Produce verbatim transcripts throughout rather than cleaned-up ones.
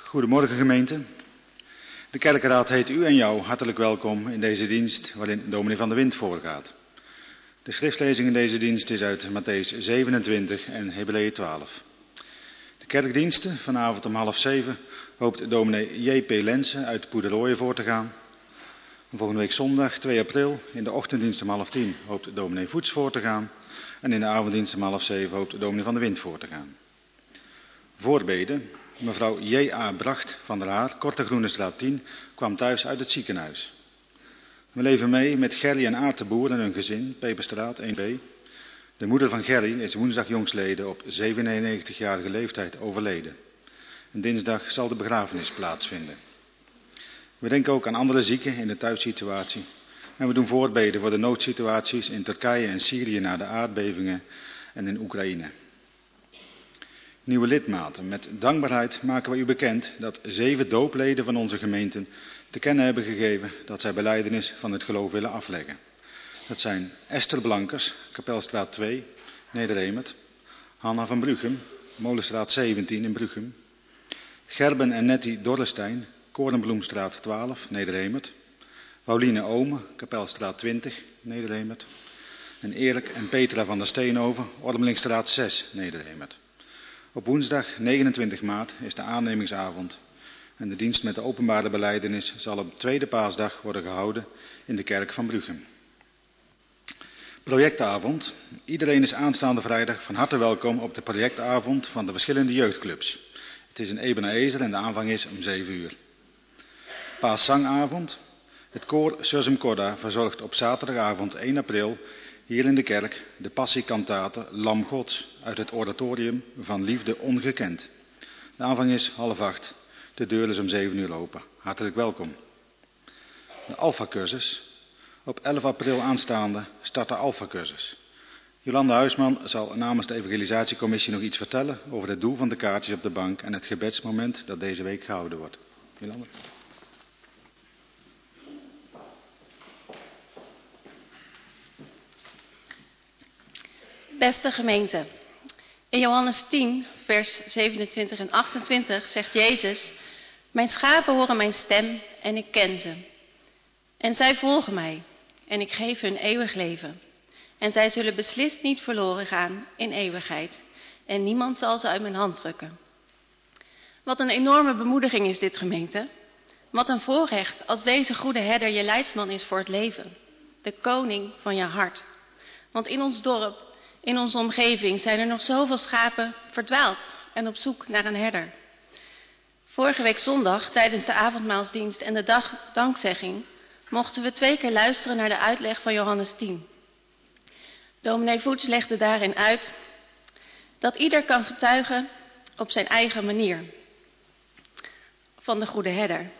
Goedemorgen gemeente. De kerkenraad heet u en jou hartelijk welkom in deze dienst waarin dominee Van der Wind voorgaat. De schriftlezing in deze dienst is uit Mattheüs zevenentwintig en Hebreeën twaalf. De kerkdiensten vanavond om half zeven hoopt dominee J P Lensen uit Poederooien voor te gaan. Volgende week zondag twee april in de ochtenddienst om half tien hoopt dominee Voets voor te gaan. En in de avonddienst om half zeven hoopt dominee Van der Wind voor te gaan. Voorbeden. Mevrouw J A Bracht van der Haar, Korte Groenestraat tien, kwam thuis uit het ziekenhuis. We leven mee met Gerry en Aart de Boer en hun gezin, Peperstraat één B. De moeder van Gerry is woensdag jongstleden op zevenennegentigjarige leeftijd overleden. En dinsdag zal de begrafenis plaatsvinden. We denken ook aan andere zieken in de thuissituatie. En we doen voorbeden voor de noodsituaties in Turkije en Syrië na de aardbevingen en in Oekraïne. Nieuwe lidmaten, met dankbaarheid maken we u bekend dat zeven doopleden van onze gemeenten te kennen hebben gegeven dat zij belijdenis van het geloof willen afleggen. Dat zijn Esther Blankers, Kapelstraat twee, Nederemert, Hanna van Bruchem, Molenstraat zeventien in Bruchem, Gerben en Nettie Dorrestein, Korenbloemstraat twaalf, Nederemert, Pauline Ome, Kapelstraat twintig, Nederemert, en Erik en Petra van der Steenhoven, Ormelingstraat zes, Nederemert. Op woensdag negenentwintig maart is de aannemingsavond en de dienst met de openbare belijdenis zal op tweede paasdag worden gehouden in de kerk van Bruchem. Projectavond. Iedereen is aanstaande vrijdag van harte welkom op de projectavond van de verschillende jeugdclubs. Het is in Ebenezer en de aanvang is om zeven uur. Paaszangavond. Het koor Sursum Corda verzorgt op zaterdagavond één april hier in de kerk de passiekantate Lam Gods uit het oratorium van Liefde Ongekend. De aanvang is half acht. De deur is om zeven uur open. Hartelijk welkom. De Alpha-cursus. Op elf april aanstaande start de Alpha-cursus. Jolanda Huisman zal namens de evangelisatiecommissie nog iets vertellen over het doel van de kaartjes op de bank en het gebedsmoment dat deze week gehouden wordt. Jolanda. Beste gemeente, in Johannes tien, vers zevenentwintig en achtentwintig zegt Jezus: mijn schapen horen mijn stem en ik ken ze. En zij volgen mij en ik geef hun eeuwig leven. En zij zullen beslist niet verloren gaan in eeuwigheid. En niemand zal ze uit mijn hand drukken. Wat een enorme bemoediging is dit, gemeente. Wat een voorrecht als deze goede herder je leidsman is voor het leven. De koning van je hart. Want in ons dorp, in onze omgeving zijn er nog zoveel schapen verdwaald en op zoek naar een herder. Vorige week zondag, tijdens de avondmaalsdienst en de dag dankzegging, mochten we twee keer luisteren naar de uitleg van Johannes tien. Dominee Voets legde daarin uit dat ieder kan getuigen op zijn eigen manier van de goede herder.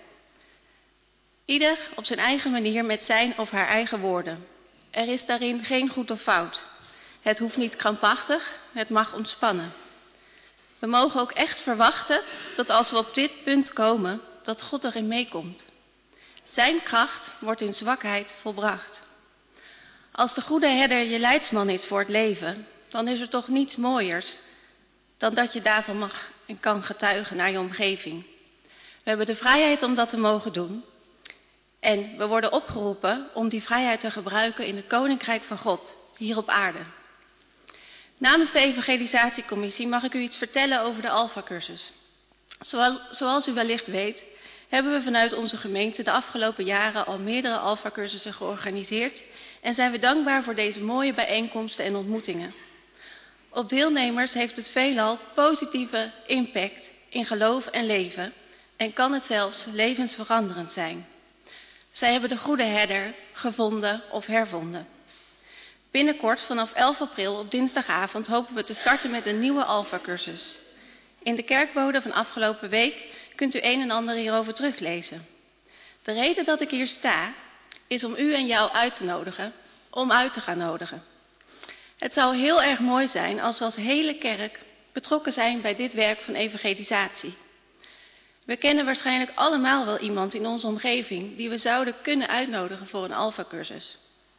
Ieder op zijn eigen manier met zijn of haar eigen woorden. Er is daarin geen goed of fout. Het hoeft niet krampachtig, het mag ontspannen. We mogen ook echt verwachten dat als we op dit punt komen, dat God erin meekomt. Zijn kracht wordt in zwakheid volbracht. Als de goede herder je leidsman is voor het leven, dan is er toch niets mooiers dan dat je daarvan mag en kan getuigen naar je omgeving. We hebben de vrijheid om dat te mogen doen. En we worden opgeroepen om die vrijheid te gebruiken in het Koninkrijk van God, hier op aarde. Namens de evangelisatiecommissie mag ik u iets vertellen over de Alpha-cursus. Zoals u wellicht weet, hebben we vanuit onze gemeente de afgelopen jaren al meerdere Alpha-cursussen georganiseerd en zijn we dankbaar voor deze mooie bijeenkomsten en ontmoetingen. Op deelnemers heeft het veelal positieve impact in geloof en leven en kan het zelfs levensveranderend zijn. Zij hebben de goede herder gevonden of hervonden. Binnenkort, vanaf elf april op dinsdagavond, hopen we te starten met een nieuwe Alpha-cursus. In de kerkbode van afgelopen week kunt u een en ander hierover teruglezen. De reden dat ik hier sta, is om u en jou uit te nodigen, om uit te gaan nodigen. Het zou heel erg mooi zijn als we als hele kerk betrokken zijn bij dit werk van evangelisatie. We kennen waarschijnlijk allemaal wel iemand in onze omgeving die we zouden kunnen uitnodigen voor een Alpha-cursus.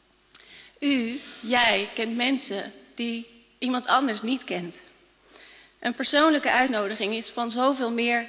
U, jij, kent mensen die iemand anders niet kent. Een persoonlijke uitnodiging is van zoveel meer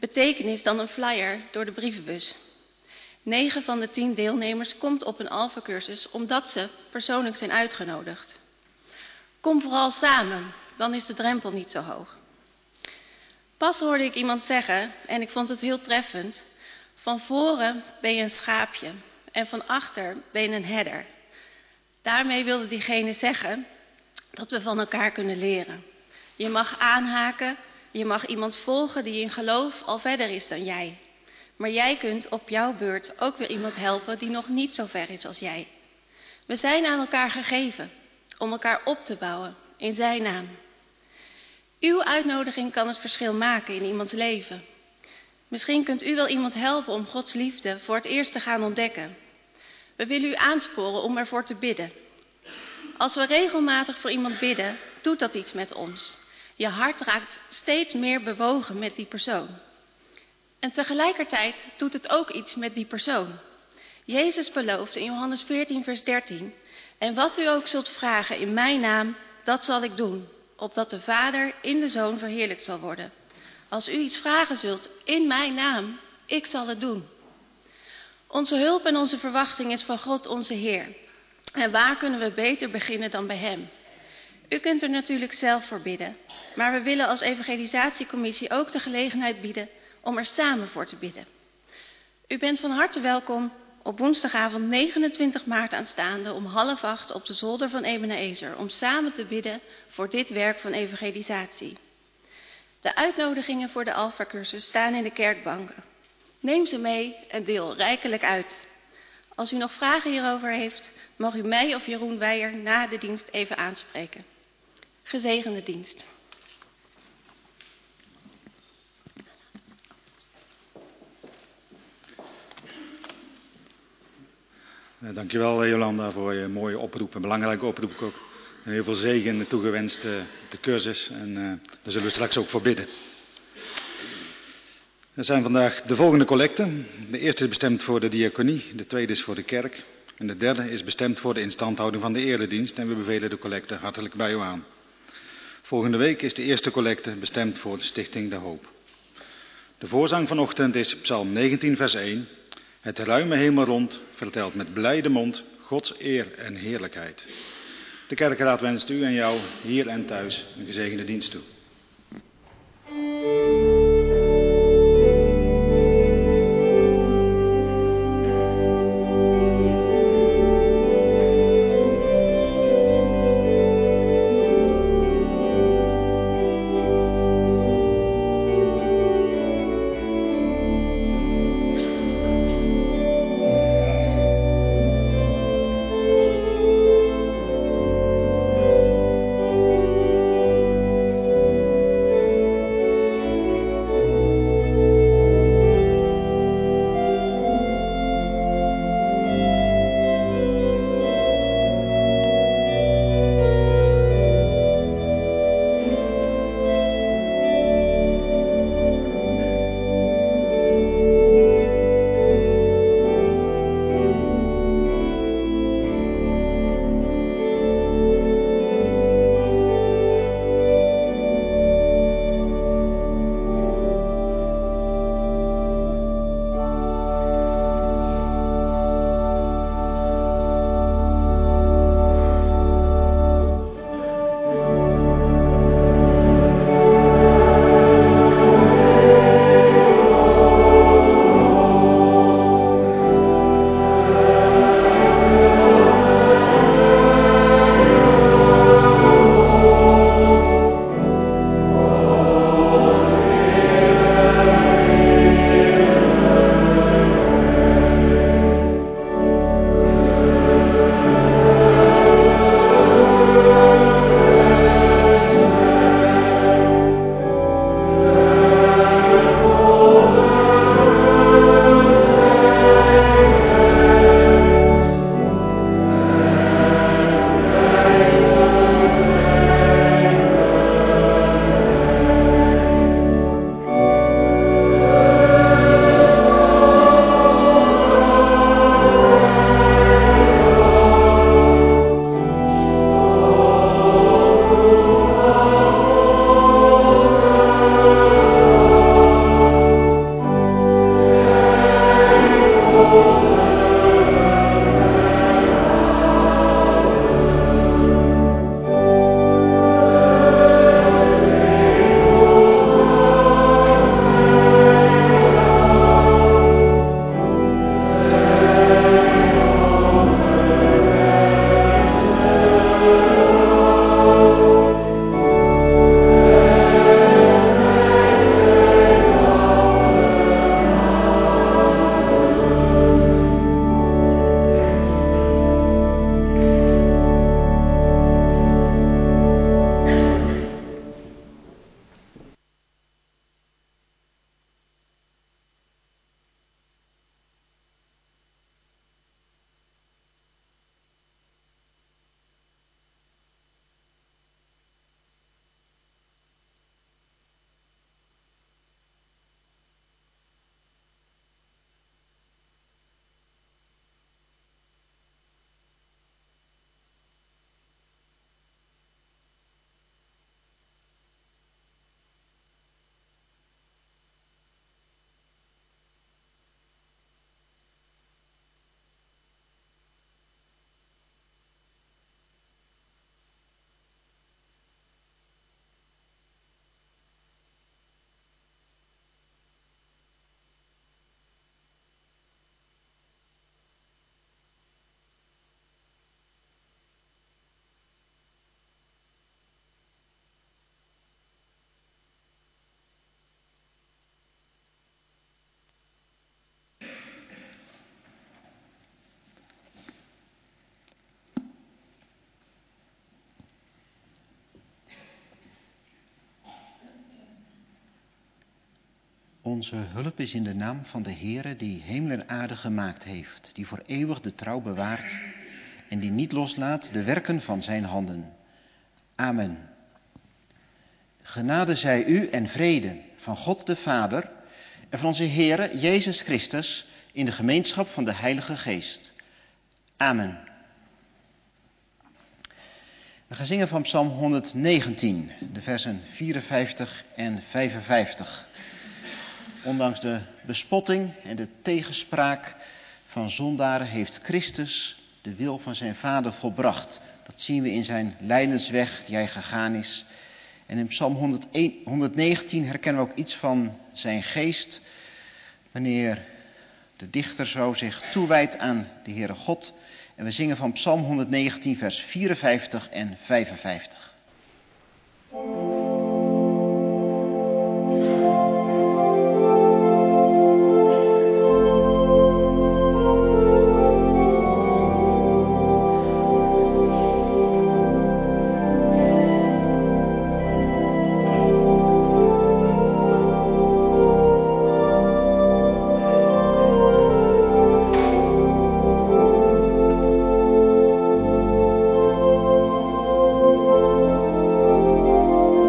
betekenis dan een flyer door de brievenbus. Negen van de tien deelnemers komt op een Alpha-cursus omdat ze persoonlijk zijn uitgenodigd. Kom vooral samen, dan is de drempel niet zo hoog. Pas hoorde ik iemand zeggen, en ik vond het heel treffend: van voren ben je een schaapje en van achter ben je een herder. Daarmee wilde diegene zeggen dat we van elkaar kunnen leren. Je mag aanhaken, je mag iemand volgen die in geloof al verder is dan jij. Maar jij kunt op jouw beurt ook weer iemand helpen die nog niet zo ver is als jij. We zijn aan elkaar gegeven om elkaar op te bouwen in zijn naam. Uw uitnodiging kan het verschil maken in iemands leven. Misschien kunt u wel iemand helpen om Gods liefde voor het eerst te gaan ontdekken. We willen u aansporen om ervoor te bidden. Als we regelmatig voor iemand bidden, doet dat iets met ons. Je hart raakt steeds meer bewogen met die persoon. En tegelijkertijd doet het ook iets met die persoon. Jezus belooft in Johannes veertien vers dertien: en wat u ook zult vragen in mijn naam, dat zal ik doen, opdat de Vader in de Zoon verheerlijkt zal worden. Als u iets vragen zult in mijn naam, ik zal het doen. Onze hulp en onze verwachting is van God onze Heer. En waar kunnen we beter beginnen dan bij Hem? U kunt er natuurlijk zelf voor bidden, maar we willen als evangelisatiecommissie ook de gelegenheid bieden om er samen voor te bidden. U bent van harte welkom op woensdagavond negenentwintig maart aanstaande om half acht op de zolder van Ebenezer om samen te bidden voor dit werk van evangelisatie. De uitnodigingen voor de Alpha-cursus staan in de kerkbanken. Neem ze mee en deel rijkelijk uit. Als u nog vragen hierover heeft, mag u mij of Jeroen Weijer na de dienst even aanspreken. Gezegende dienst. Dankjewel Jolanda voor je mooie oproep, een belangrijke oproep ook. En heel veel zegen toegewenst uh, de cursus en uh, daar zullen we straks ook voor bidden. Er zijn vandaag de volgende collecten. De eerste is bestemd voor de diaconie, de tweede is voor de kerk en de derde is bestemd voor de instandhouding van de eredienst en we bevelen de collecte hartelijk bij u aan. Volgende week is de eerste collecte bestemd voor de Stichting De Hoop. De voorzang vanochtend is Psalm negentien vers één. Het ruime hemelrond vertelt met blijde mond Gods eer en heerlijkheid. De kerkenraad wenst u en jou hier en thuis een gezegende dienst toe. Onze hulp is in de naam van de Heere die hemel en aarde gemaakt heeft, die voor eeuwig de trouw bewaart en die niet loslaat de werken van zijn handen. Amen. Genade zij u en vrede van God de Vader en van onze Heere Jezus Christus in de gemeenschap van de Heilige Geest. Amen. We gaan zingen van Psalm honderdnegentien, de versen vierenvijftig en vijfenvijftig. Ondanks de bespotting en de tegenspraak van zondaren heeft Christus de wil van zijn Vader volbracht. Dat zien we in zijn lijdensweg die hij gegaan is. En in Psalm honderdnegentien herkennen we ook iets van zijn geest, wanneer de dichter zo zich toewijdt aan de Heere God. En we zingen van Psalm honderdnegentien, vers vierenvijftig en vijfenvijftig. O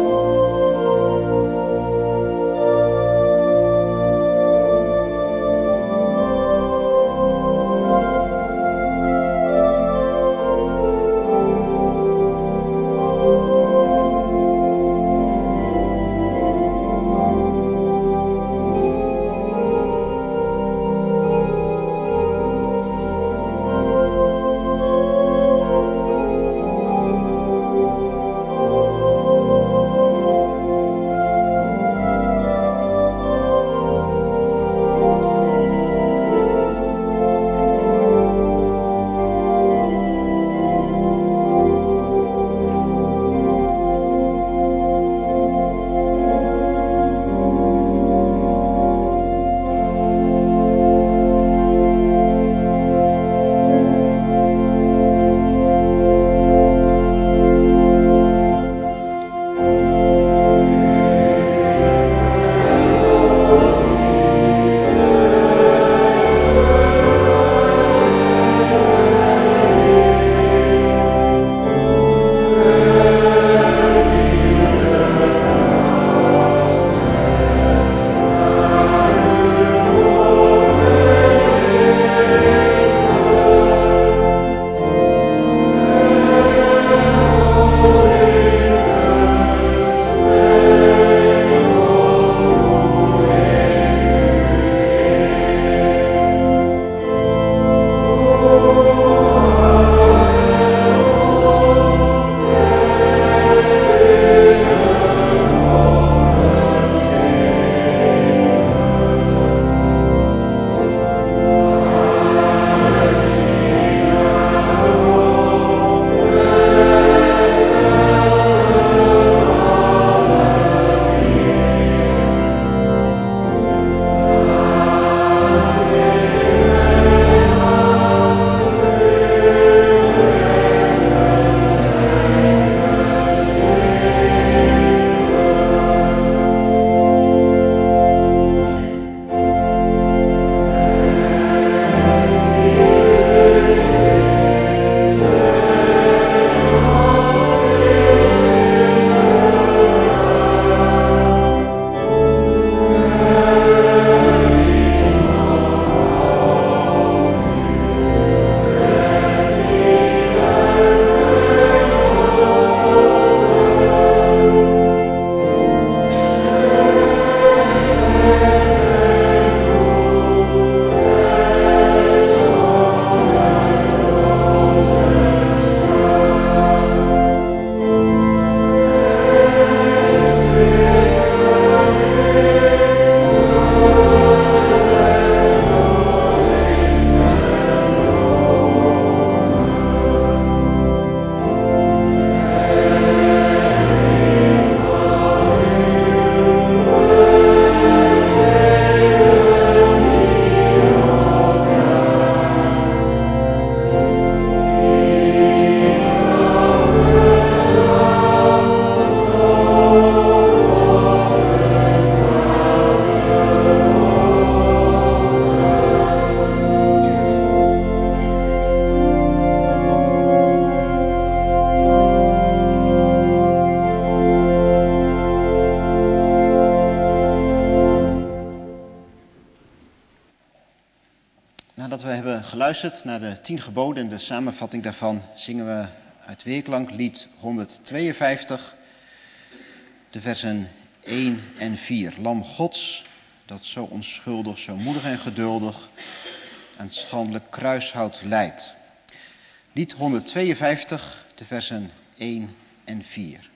geluisterd naar de tien geboden en de samenvatting daarvan zingen we uit Weerklank lied honderdtweeënvijftig, de versen één en vier. Lam Gods, dat zo onschuldig, zo moedig en geduldig aan het schandelijk kruishout leidt. Lied honderdtweeënvijftig, de versen één en vier.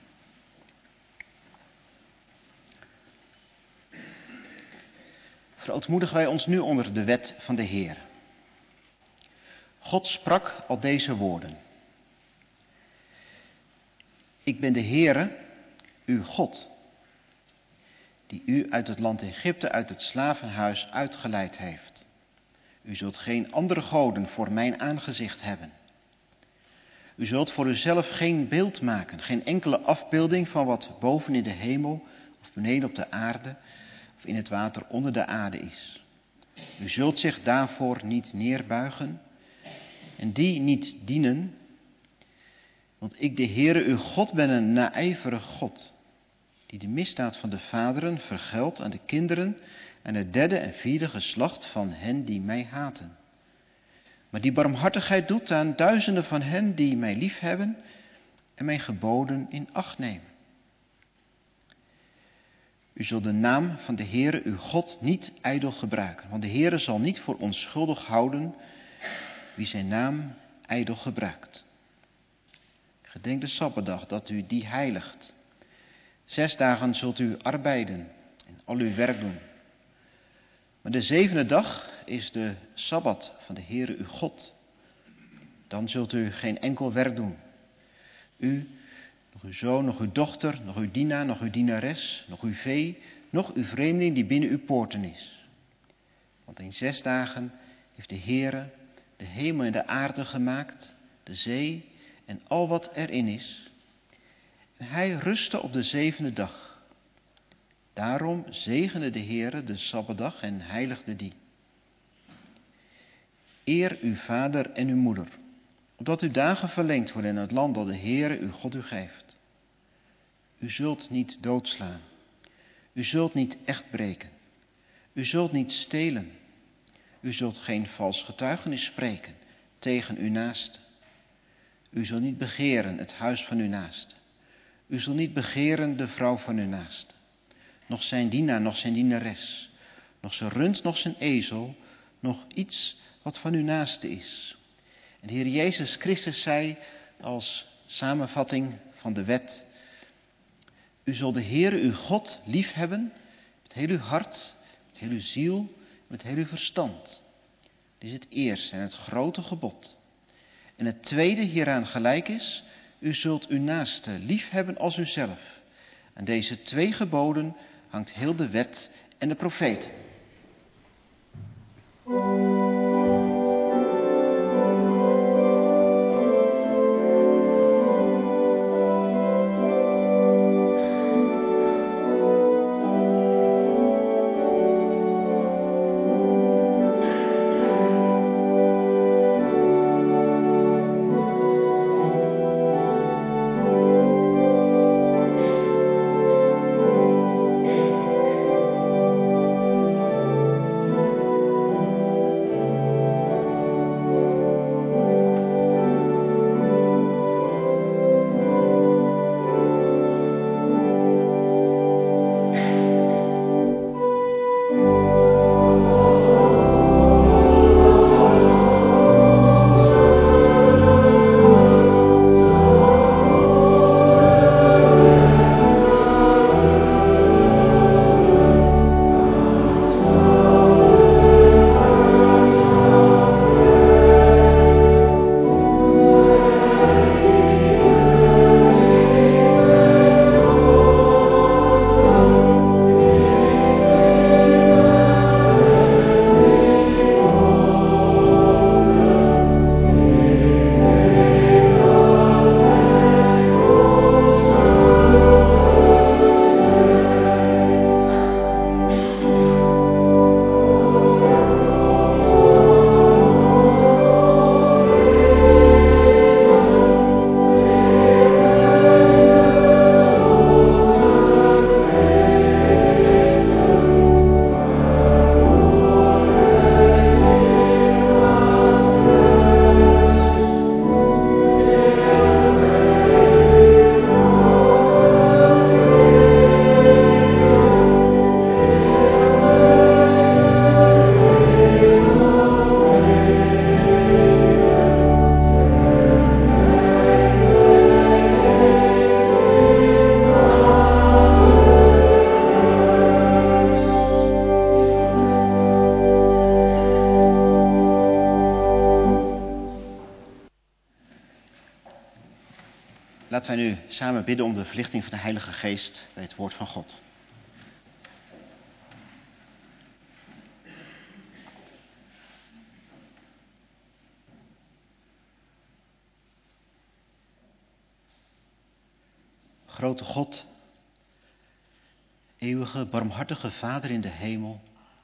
Verootmoedigen wij ons nu onder de wet van de Heer. God sprak al deze woorden. Ik ben de Heere, uw God, die u uit het land Egypte, uit het slavenhuis uitgeleid heeft. U zult geen andere goden voor mijn aangezicht hebben. U zult voor uzelf geen beeld maken, geen enkele afbeelding van wat boven in de hemel of beneden op de aarde of in het water onder de aarde is. U zult zich daarvoor niet neerbuigen en die niet dienen, want ik, de Heere, uw God, ben een naijverig God, die de misdaad van de vaderen vergeldt aan de kinderen en het derde en vierde geslacht van hen die mij haten. Maar die barmhartigheid doet aan duizenden van hen die mij liefhebben en mijn geboden in acht nemen. U zult de naam van de Heere, uw God, niet ijdel gebruiken, want de Heere zal niet voor onschuldig houden wie zijn naam ijdel gebruikt. Gedenk de Sabbatdag, dat u die heiligt. Zes dagen zult u arbeiden en al uw werk doen. Maar de zevende dag is de Sabbat van de Heere uw God. Dan zult u geen enkel werk doen. U, nog uw zoon, nog uw dochter, nog uw dienaar, nog uw dienares, nog uw vee, nog uw vreemdeling die binnen uw poorten is. Want in zes dagen heeft de Heere de hemel en de aarde gemaakt, de zee en al wat erin is. En hij rustte op de zevende dag. Daarom zegende de Heere de Sabbatdag en heiligde die. Eer uw vader en uw moeder, opdat uw dagen verlengd worden in het land dat de Heere uw God u geeft. U zult niet doodslaan. U zult niet echt breken. U zult niet stelen. U zult geen vals getuigenis spreken tegen uw naaste. U zult niet begeren het huis van uw naaste. U zult niet begeren de vrouw van uw naaste. Nog zijn dienaar, nog zijn dienares. Nog zijn rund, nog zijn ezel. Nog iets wat van uw naaste is. En de Heer Jezus Christus zei als samenvatting van de wet: U zult de Heere uw God liefhebben met heel uw hart, met heel uw ziel, met heel uw verstand. Dit is het eerste en het grote gebod. En het tweede hieraan gelijk is: u zult uw naaste liefhebben als uzelf. Aan deze twee geboden hangt heel de wet en de profeten. samen bidden om de verlichting van de Heilige Geest bij het woord van God. Grote God, eeuwige, barmhartige Vader in de hemel.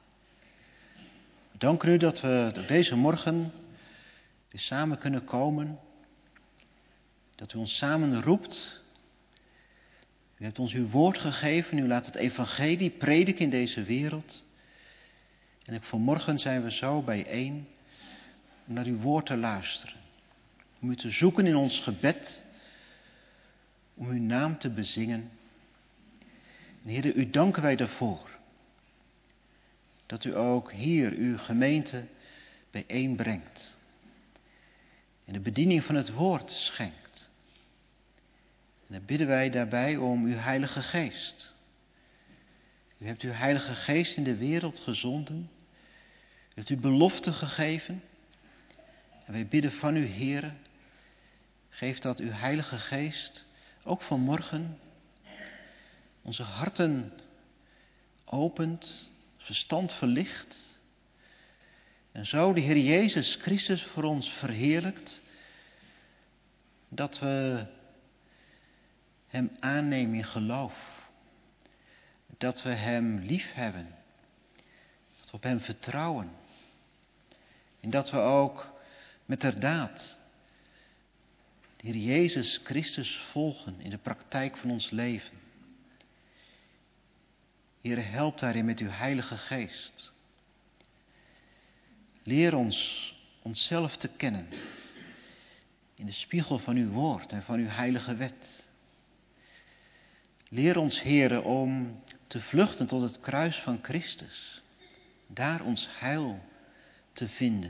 We danken u dat we door deze morgen weer samen kunnen komen. Dat u ons samen roept. U hebt ons uw woord gegeven. U laat het evangelie prediken in deze wereld. En ook vanmorgen zijn we zo bijeen om naar uw woord te luisteren. Om u te zoeken in ons gebed. Om uw naam te bezingen. En Heere, u danken wij daarvoor. Dat u ook hier uw gemeente bijeenbrengt. En de bediening van het woord schenkt. En dan bidden wij daarbij om uw Heilige Geest. U hebt uw Heilige Geest in de wereld gezonden. U hebt uw belofte gegeven. En wij bidden van u, Heere, geef dat uw Heilige Geest ook vanmorgen onze harten opent, verstand verlicht. En zo de Heer Jezus Christus voor ons verheerlijkt, dat we hem aannemen in geloof. Dat we hem lief hebben. Dat we op hem vertrouwen. En dat we ook met de daad de Heer Jezus Christus volgen in de praktijk van ons leven. Heer, help daarin met uw Heilige Geest. Leer ons onszelf te kennen in de spiegel van uw woord en van uw heilige wet. Leer ons, Heere, om te vluchten tot het kruis van Christus. Daar ons heil te vinden.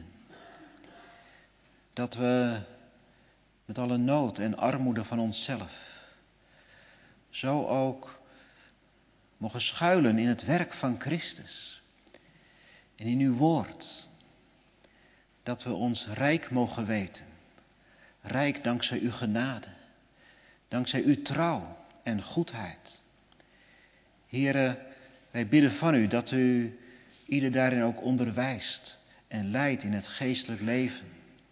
Dat we met alle nood en armoede van onszelf zo ook mogen schuilen in het werk van Christus. En in uw woord. Dat we ons rijk mogen weten. Rijk dankzij uw genade. Dankzij uw trouw en goedheid. Heere, wij bidden van u dat u ieder daarin ook onderwijst en leidt in het geestelijk leven.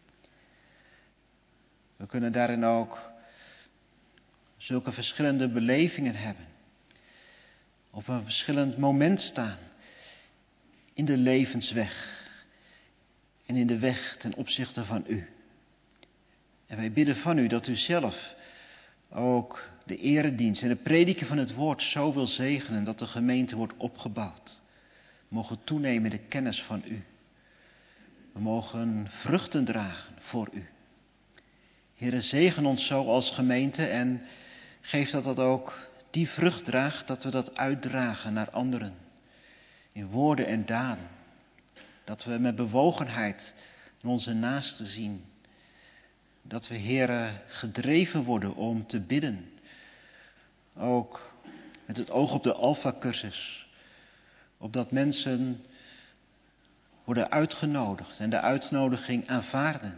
We kunnen daarin ook zulke verschillende belevingen hebben. Op een verschillend moment staan in de levensweg en in de weg ten opzichte van u. En wij bidden van u dat u zelf ook de eredienst en de prediking van het woord zo wil zegenen dat de gemeente wordt opgebouwd. We mogen toenemen in de kennis van u. We mogen vruchten dragen voor u. Heere, zegen ons zo als gemeente en geef dat dat ook die vrucht draagt, dat we dat uitdragen naar anderen. In woorden en daden. Dat we met bewogenheid naar onze naasten zien. Dat we, Heere, gedreven worden om te bidden. Ook met het oog op de Alpha-cursus. Opdat mensen worden uitgenodigd en de uitnodiging aanvaarden.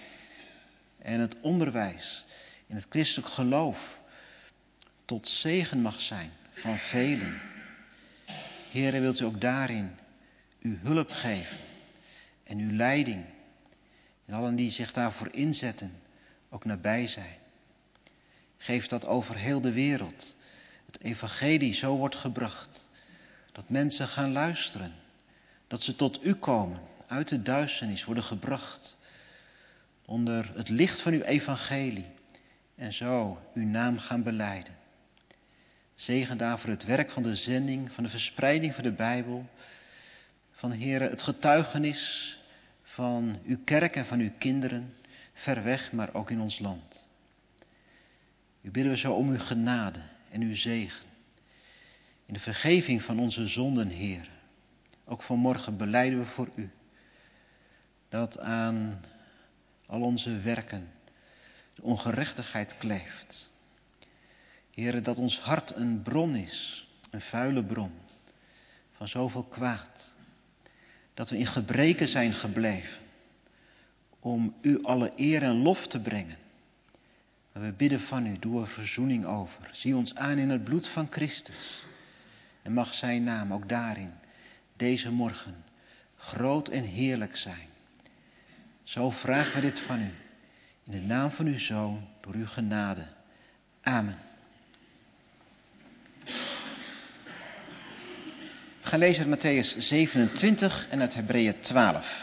En het onderwijs in het christelijk geloof tot zegen mag zijn van velen. Heere, wilt u ook daarin uw hulp geven en uw leiding. En allen die zich daarvoor inzetten, ook nabij zijn. Geef dat over heel de wereld het evangelie zo wordt gebracht. Dat mensen gaan luisteren. Dat ze tot u komen, uit de duisternis worden gebracht. Onder het licht van uw evangelie. En zo uw naam gaan belijden. Zegen daarvoor het werk van de zending, van de verspreiding van de Bijbel. Van, Heere, het getuigenis van uw kerk en van uw kinderen. Ver weg, maar ook in ons land. U bidden we zo om uw genade en uw zegen. In de vergeving van onze zonden, Heere. Ook vanmorgen belijden we voor u. Dat aan al onze werken de ongerechtigheid kleeft. Heere, dat ons hart een bron is, een vuile bron van zoveel kwaad. Dat we in gebreken zijn gebleven om u alle eer en lof te brengen. we bidden van u, doe er verzoening over. Zie ons aan in het bloed van Christus. En mag zijn naam ook daarin, deze morgen, groot en heerlijk zijn. Zo vragen we dit van u. In de naam van uw Zoon, door uw genade. Amen. We gaan lezen uit Mattheüs zevenentwintig en uit Hebreeën twaalf.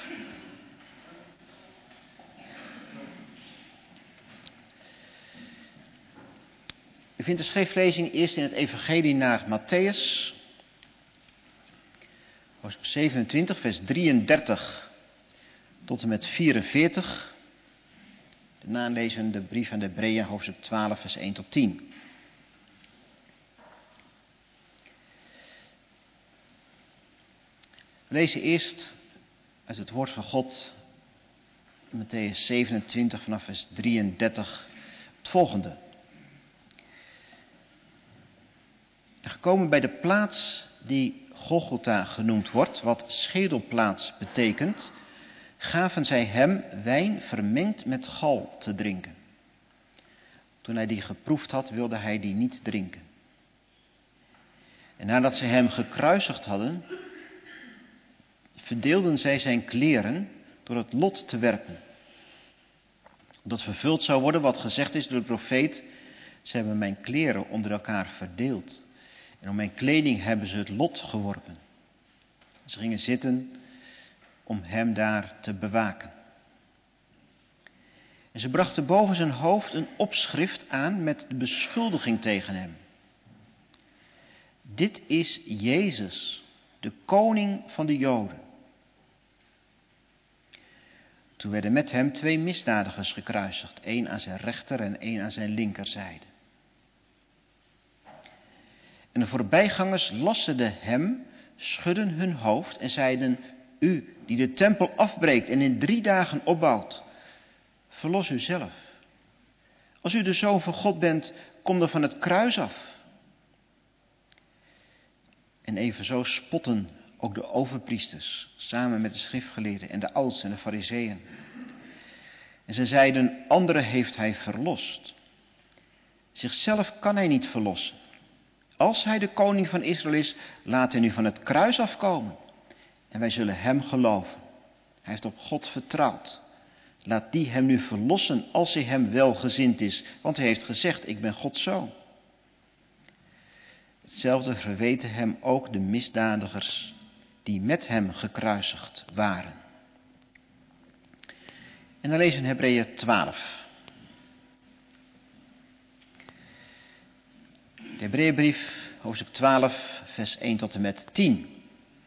U vindt de schriftlezing eerst in het evangelie naar Matthäus, hoofdstuk zevenentwintig, vers drieëndertig tot en met vierenveertig. Daarna lezen we de brief aan de Hebreeën, hoofdstuk twaalf, vers één tot tien. We lezen eerst uit het woord van God in Matthäus zevenentwintig vanaf vers drieëndertig het volgende. En gekomen bij de plaats die Golgotha genoemd wordt, wat schedelplaats betekent, gaven zij hem wijn vermengd met gal te drinken. Toen hij die geproefd had, wilde hij die niet drinken. En nadat zij hem gekruisigd hadden, verdeelden zij zijn kleren door het lot te werpen. Opdat vervuld zou worden wat gezegd is door de profeet: ze hebben mijn kleren onder elkaar verdeeld. En om mijn kleding hebben ze het lot geworpen. Ze gingen zitten om hem daar te bewaken. En ze brachten boven zijn hoofd een opschrift aan met de beschuldiging tegen hem. Dit is Jezus, de koning van de Joden. Toen werden met hem twee misdadigers gekruisigd, één aan zijn rechter en één aan zijn linkerzijde. En de voorbijgangers lasteden hem, schudden hun hoofd en zeiden: u die de tempel afbreekt en in drie dagen opbouwt, verlos u zelf. Als u de Zoon van God bent, kom dan van het kruis af. En evenzo spotten ook de overpriesters, samen met de schriftgeleerden en de oudsten en de farizeeën. En ze zeiden: anderen heeft hij verlost. Zichzelf kan hij niet verlossen. Als hij de koning van Israël is, laat hij nu van het kruis afkomen. En wij zullen hem geloven. Hij heeft op God vertrouwd. Laat die hem nu verlossen als hij hem welgezind is. Want hij heeft gezegd: ik ben Gods zoon. Hetzelfde verweten hem ook de misdadigers die met hem gekruisigd waren. En dan lezen we in Hebreeën twaalf. De Hebreeënbrief, hoofdstuk twaalf, vers één tot en met tien.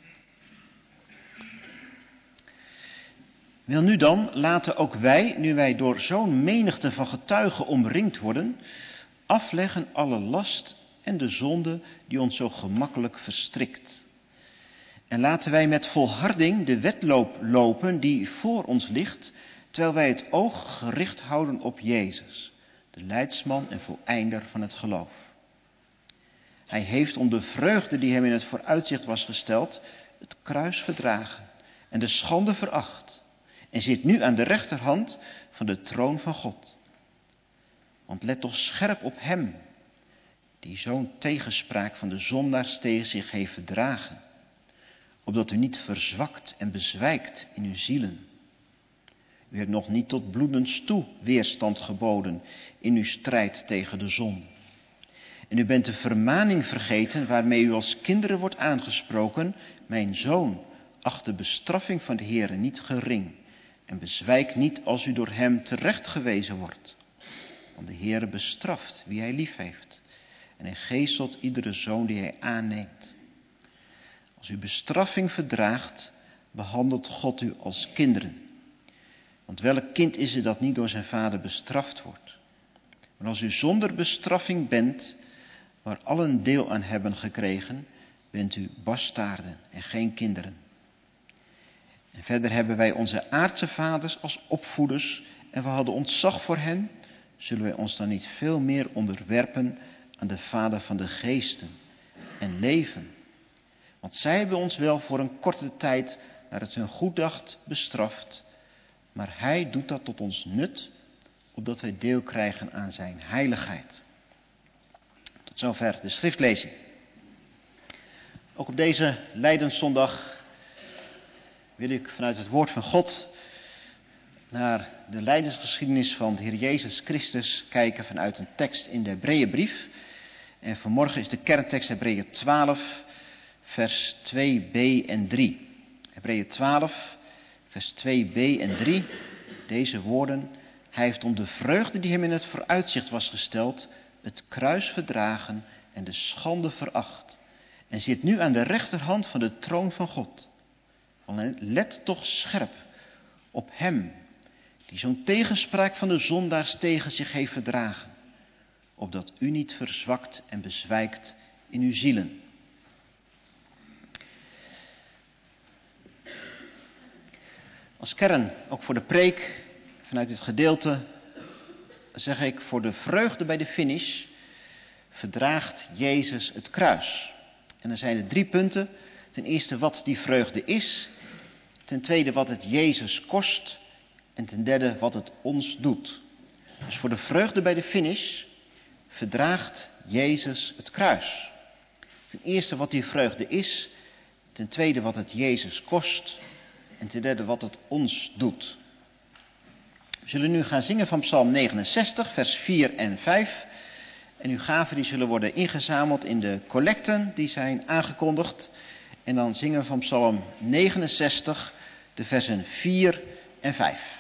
Wel nu dan, laten ook wij, nu wij door zo'n menigte van getuigen omringd worden, afleggen alle last en de zonde die ons zo gemakkelijk verstrikt. En laten wij met volharding de wedloop lopen die voor ons ligt, terwijl wij het oog gericht houden op Jezus, de leidsman en voleinder van het geloof. Hij heeft om de vreugde die hem in het vooruitzicht was gesteld, het kruis verdragen en de schande veracht, en zit nu aan de rechterhand van de troon van God. Want let toch scherp op hem, die zo'n tegenspraak van de zondaars tegen zich heeft verdragen, opdat u niet verzwakt en bezwijkt in uw zielen. U hebt nog niet tot bloedens toe weerstand geboden in uw strijd tegen de zonde. En u bent de vermaning vergeten waarmee u als kinderen wordt aangesproken: mijn zoon, acht de bestraffing van de Heere niet gering en bezwijk niet als u door hem terechtgewezen wordt. Want de Heere bestraft wie hij lief heeft en hij geeselt iedere zoon die hij aanneemt. Als u bestraffing verdraagt, behandelt God u als kinderen. Want welk kind is er dat niet door zijn vader bestraft wordt? Maar als u zonder bestraffing bent, waar allen deel aan hebben gekregen, bent u bastaarden en geen kinderen. En verder hebben wij onze aardse vaders als opvoeders en we hadden ontzag voor hen. Zullen wij ons dan niet veel meer onderwerpen aan de Vader van de geesten en leven? Want zij hebben ons wel voor een korte tijd naar het hun goeddacht bestraft, maar hij doet dat tot ons nut, opdat wij deel krijgen aan zijn heiligheid. Tot zover de schriftlezing. Ook op deze Lijdenszondag wil ik vanuit het woord van God naar de lijdensgeschiedenis van de Heer Jezus Christus kijken vanuit een tekst in de Hebreeënbrief. En vanmorgen is de kerntekst Hebreeën twaalf, vers twee b en drie. Hebreeën twaalf, vers twee b en drie. Deze woorden: Hij heeft om de vreugde die hem in het vooruitzicht was gesteld, het kruis verdragen en de schande veracht. En zit nu aan de rechterhand van de troon van God. Let toch scherp op hem, die zo'n tegenspraak van de zondaars tegen zich heeft verdragen, opdat u niet verzwakt en bezwijkt in uw zielen. Als kern, ook voor de preek, vanuit dit gedeelte, zeg ik: voor de vreugde bij de finish verdraagt Jezus het kruis. En er zijn er drie punten. Ten eerste wat die vreugde is. Ten tweede wat het Jezus kost. En ten derde wat het ons doet. Dus voor de vreugde bij de finish verdraagt Jezus het kruis. Ten eerste wat die vreugde is. Ten tweede wat het Jezus kost. En ten derde wat het ons doet. We zullen nu gaan zingen van Psalm negenenzestig, vers vier en vijf. En uw gaven die zullen worden ingezameld in de collecten die zijn aangekondigd. En dan zingen we van Psalm negenenzestig, de versen vier en vijf.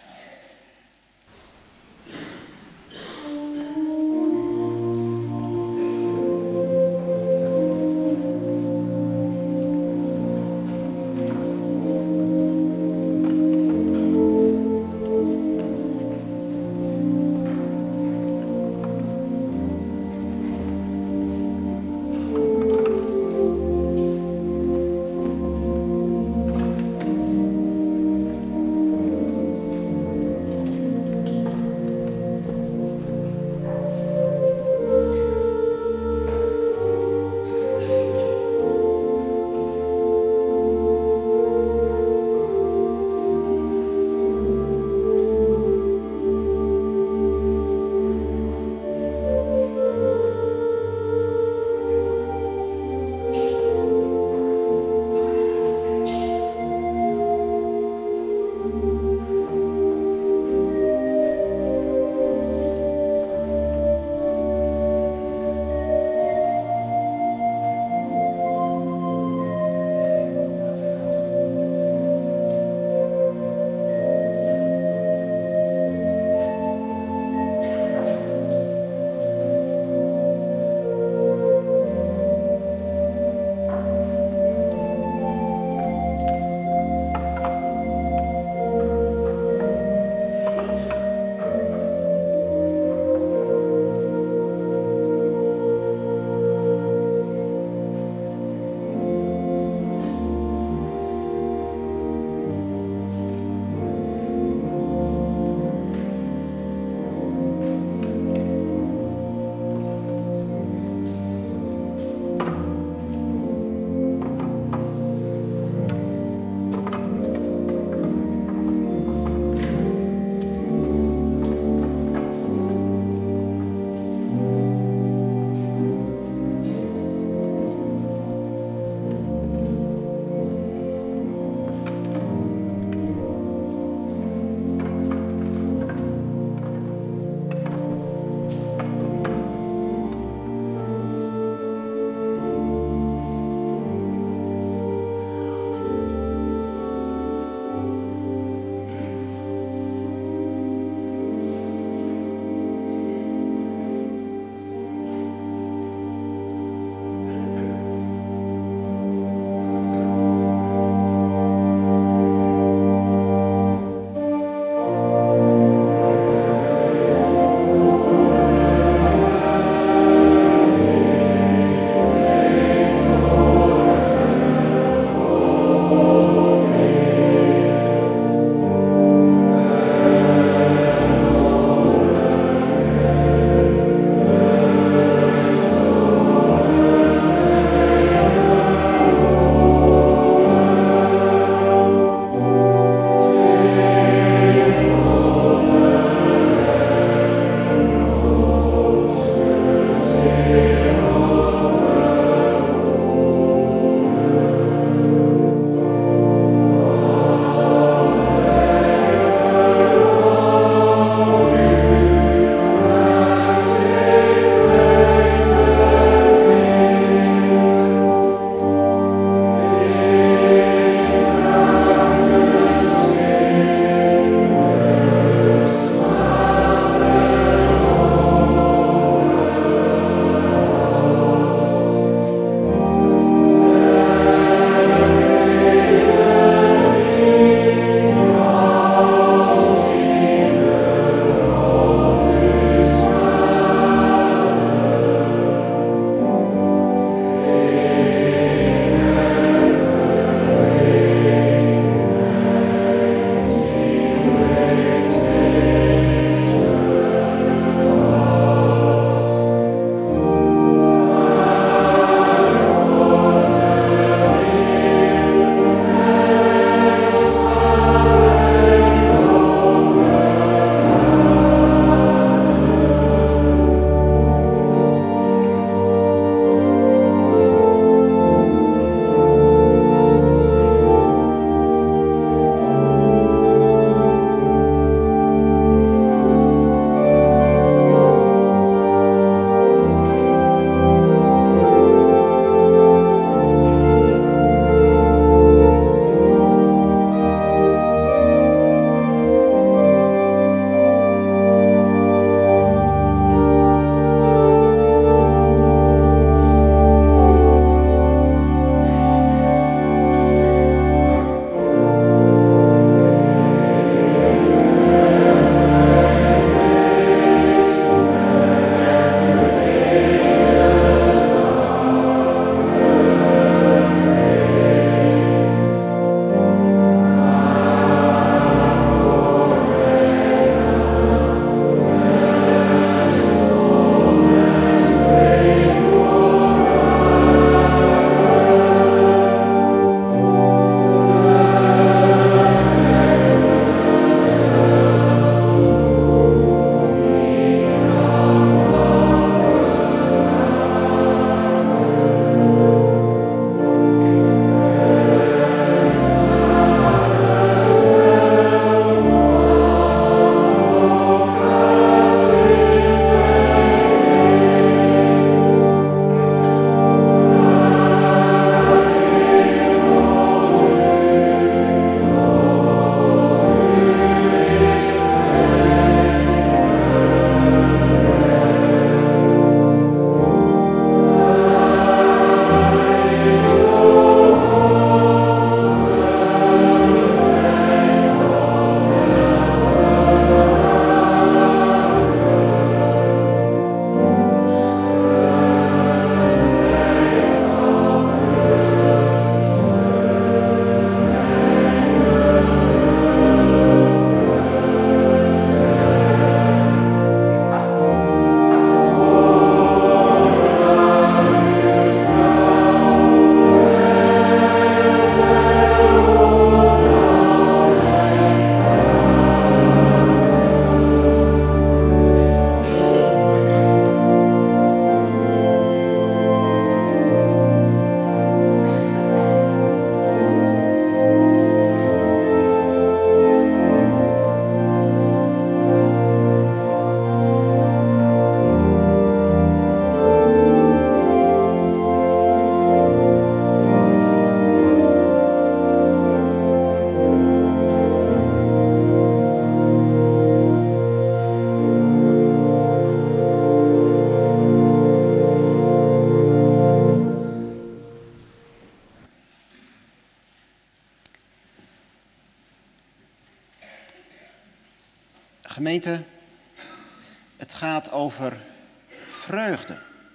Gemeente, het gaat over vreugde.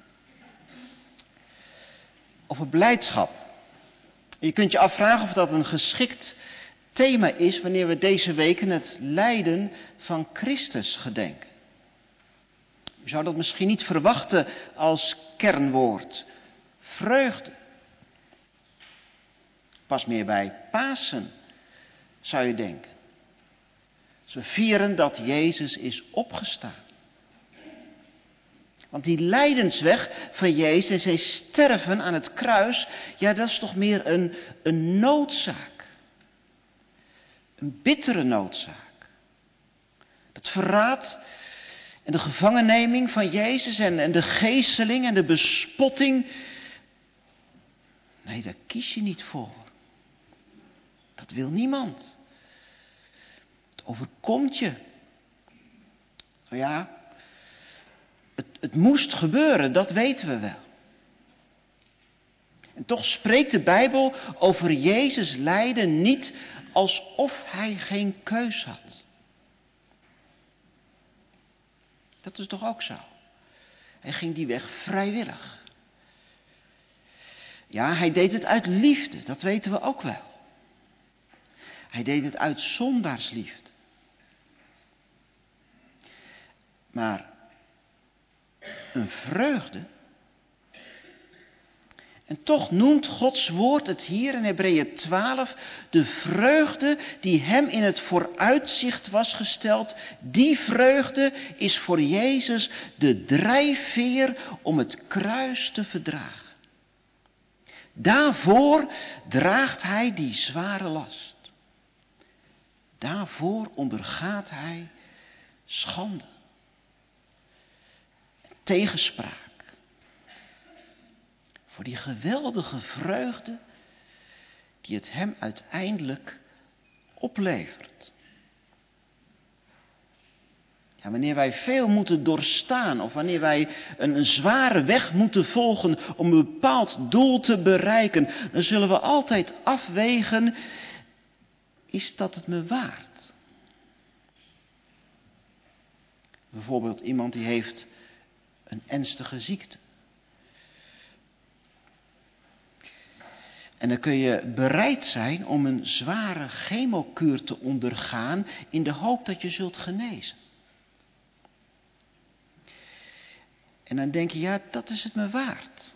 Over blijdschap. Je kunt je afvragen of dat een geschikt thema is wanneer we deze weken het lijden van Christus gedenken. Je zou dat misschien niet verwachten als kernwoord. Vreugde. Pas meer bij Pasen, zou je denken. Ze vieren dat Jezus is opgestaan. Want die lijdensweg van Jezus en zijn sterven aan het kruis, ja, dat is toch meer een, een noodzaak. Een bittere noodzaak. Dat verraad en de gevangenneming van Jezus en, en de geesteling en de bespotting. Nee, daar kies je niet voor. Dat wil niemand. Het overkomt je. Nou ja, het, het moest gebeuren, dat weten we wel. En toch spreekt de Bijbel over Jezus lijden niet alsof hij geen keus had. Dat is toch ook zo? Hij ging die weg vrijwillig. Ja, hij deed het uit liefde, dat weten we ook wel. Hij deed het uit zondaarsliefde. Maar een vreugde. En toch noemt Gods woord het hier in Hebreeën twaalf, de vreugde die hem in het vooruitzicht was gesteld, die vreugde is voor Jezus de drijfveer om het kruis te verdragen. Daarvoor draagt hij die zware last. Daarvoor ondergaat hij schande, tegenspraak. Voor die geweldige vreugde die het hem uiteindelijk oplevert. Ja, wanneer wij veel moeten doorstaan of wanneer wij een, een zware weg moeten volgen om een bepaald doel te bereiken, dan zullen we altijd afwegen, is dat het me waard? Bijvoorbeeld iemand die heeft een ernstige ziekte. En dan kun je bereid zijn om een zware chemokuur te ondergaan in de hoop dat je zult genezen. En dan denk je, ja, dat is het me waard.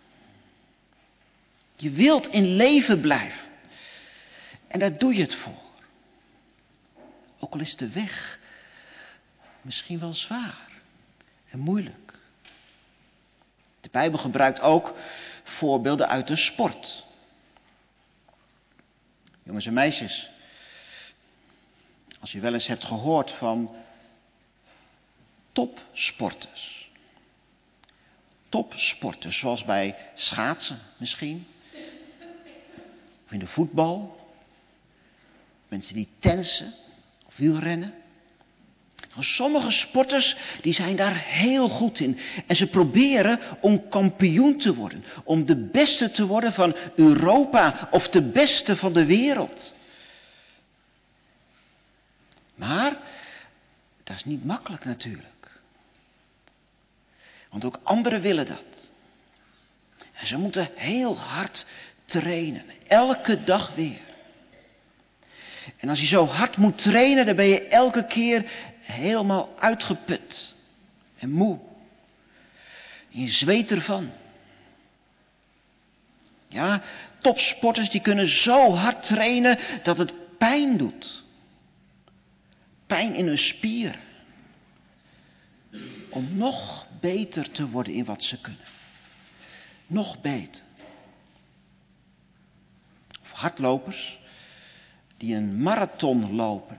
Je wilt in leven blijven. En daar doe je het voor. Ook al is de weg misschien wel zwaar en moeilijk. De Bijbel gebruikt ook voorbeelden uit de sport. Jongens en meisjes, als je wel eens hebt gehoord van topsporters. Topsporters, zoals bij schaatsen misschien. Of in de voetbal. Mensen die tennissen of wielrennen. Sommige sporters die zijn daar heel goed in. En ze proberen om kampioen te worden. Om de beste te worden van Europa of de beste van de wereld. Maar dat is niet makkelijk natuurlijk. Want ook anderen willen dat. En ze moeten heel hard trainen. Elke dag weer. En als je zo hard moet trainen, dan ben je elke keer helemaal uitgeput. En moe. En je zweet ervan. Ja, topsporters die kunnen zo hard trainen dat het pijn doet. Pijn in hun spieren. Om nog beter te worden in wat ze kunnen. Nog beter. Of hardlopers die een marathon lopen.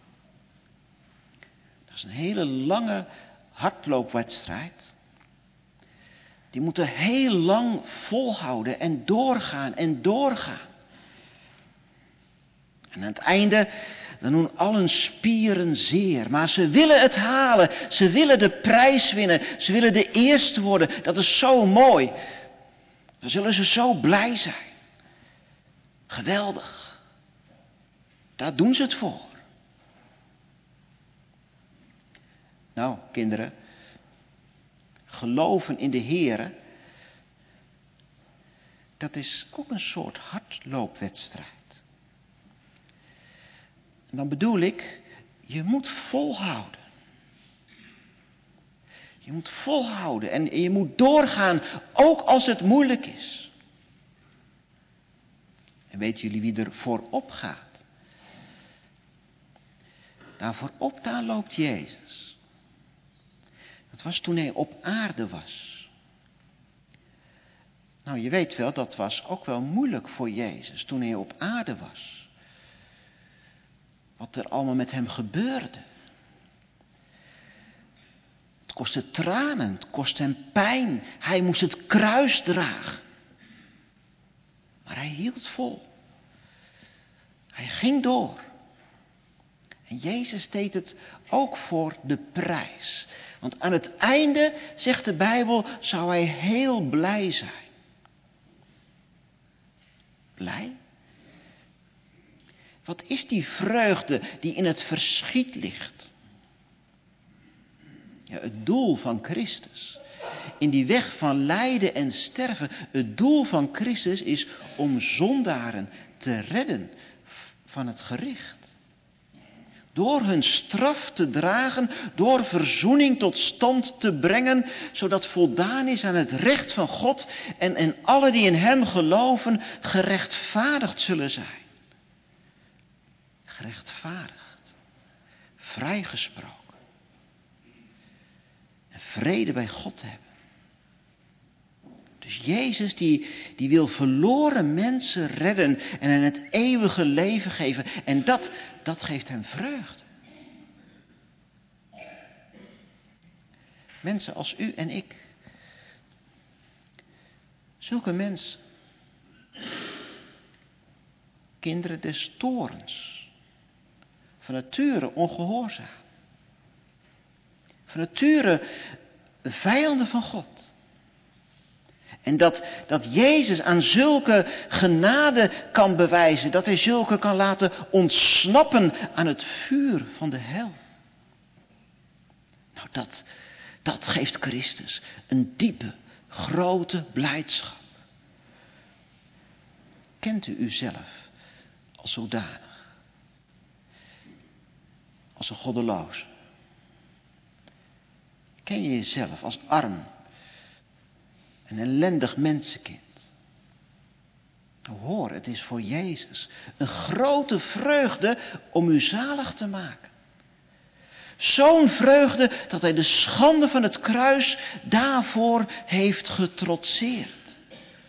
Dat is een hele lange hardloopwedstrijd. Die moeten heel lang volhouden en doorgaan en doorgaan. En aan het einde, dan doen al hun spieren zeer. Maar ze willen het halen. Ze willen de prijs winnen. Ze willen de eerste worden. Dat is zo mooi. Dan zullen ze zo blij zijn. Geweldig. Daar doen ze het voor. Nou, kinderen, geloven in de Heere, dat is ook een soort hardloopwedstrijd. En dan bedoel ik, je moet volhouden. Je moet volhouden en je moet doorgaan, ook als het moeilijk is. En weten jullie wie er voorop gaat? Nou, voorop daar loopt Jezus. Dat was toen hij op aarde was. Nou, je weet wel, dat was ook wel moeilijk voor Jezus toen hij op aarde was. Wat er allemaal met hem gebeurde. Het kostte tranen, het kostte hem pijn. Hij moest het kruis dragen. Maar hij hield vol. Hij ging door. En Jezus deed het ook voor de prijs. Want aan het einde, zegt de Bijbel, zou hij heel blij zijn. Blij? Wat is die vreugde die in het verschiet ligt? Ja, het doel van Christus. In die weg van lijden en sterven. Het doel van Christus is om zondaren te redden van het gericht. Door hun straf te dragen, door verzoening tot stand te brengen, zodat voldaan is aan het recht van God en, en alle die in hem geloven gerechtvaardigd zullen zijn. Gerechtvaardigd, vrijgesproken en vrede bij God hebben. Dus Jezus die, die wil verloren mensen redden en hen het eeuwige leven geven. En dat, dat geeft hem vreugde. Mensen als u en ik. Zulke mensen. Kinderen des toorns. Van nature ongehoorzaam. Van nature vijanden van God. En dat, dat Jezus aan zulke genade kan bewijzen. Dat hij zulke kan laten ontsnappen aan het vuur van de hel. Nou, dat, dat geeft Christus een diepe, grote blijdschap. Kent u uzelf als zodanig? Als een goddeloze? Ken je jezelf als arm? Een ellendig mensenkind. Nou, hoor, het is voor Jezus een grote vreugde om u zalig te maken. Zo'n vreugde dat hij de schande van het kruis daarvoor heeft getrotseerd.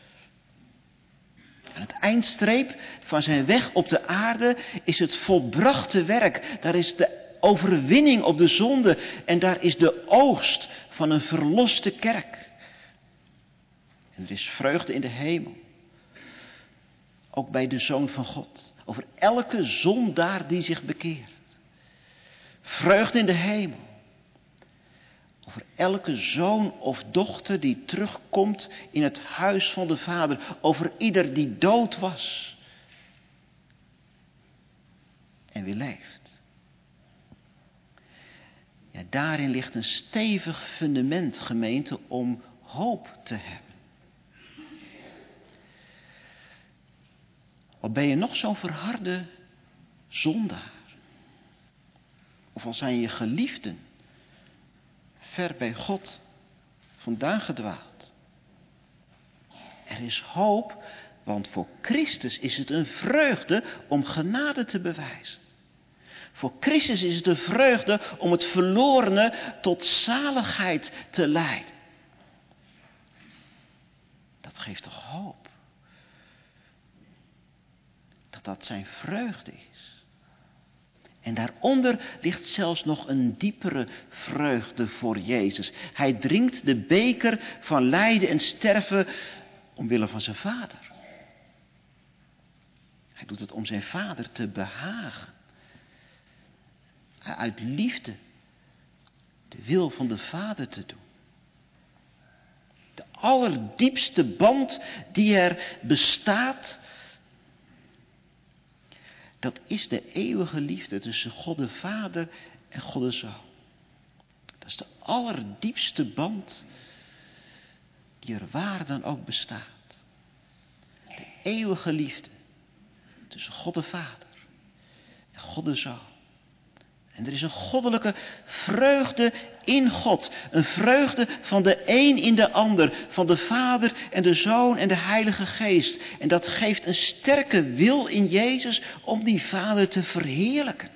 Aan het eindstreep van zijn weg op de aarde is het volbrachte werk. Daar is de overwinning op de zonde en daar is de oogst van een verloste kerk. En er is vreugde in de hemel. Ook bij de Zoon van God. Over elke zondaar die zich bekeert. Vreugde in de hemel. Over elke zoon of dochter die terugkomt in het huis van de Vader. Over ieder die dood was. En weer leeft. Ja, daarin ligt een stevig fundament, gemeente, om hoop te hebben. Al ben je nog zo'n verharde zondaar. Of al zijn je geliefden ver bij God vandaan gedwaald. Er is hoop, want voor Christus is het een vreugde om genade te bewijzen. Voor Christus is het een vreugde om het verlorene tot zaligheid te leiden. Dat geeft toch hoop? Dat dat zijn vreugde is. En daaronder ligt zelfs nog een diepere vreugde voor Jezus. Hij drinkt de beker van lijden en sterven omwille van zijn Vader. Hij doet het om zijn Vader te behagen. Uit liefde de wil van de Vader te doen. De allerdiepste band die er bestaat, dat is de eeuwige liefde tussen God de Vader en God de Zoon. De allerdiepste band die er waar dan ook bestaat. De eeuwige liefde tussen God de Vader en God de Zoon. En er is een goddelijke vreugde in God. Een vreugde van de een in de ander. Van de Vader en de Zoon en de Heilige Geest. En dat geeft een sterke wil in Jezus om die Vader te verheerlijken.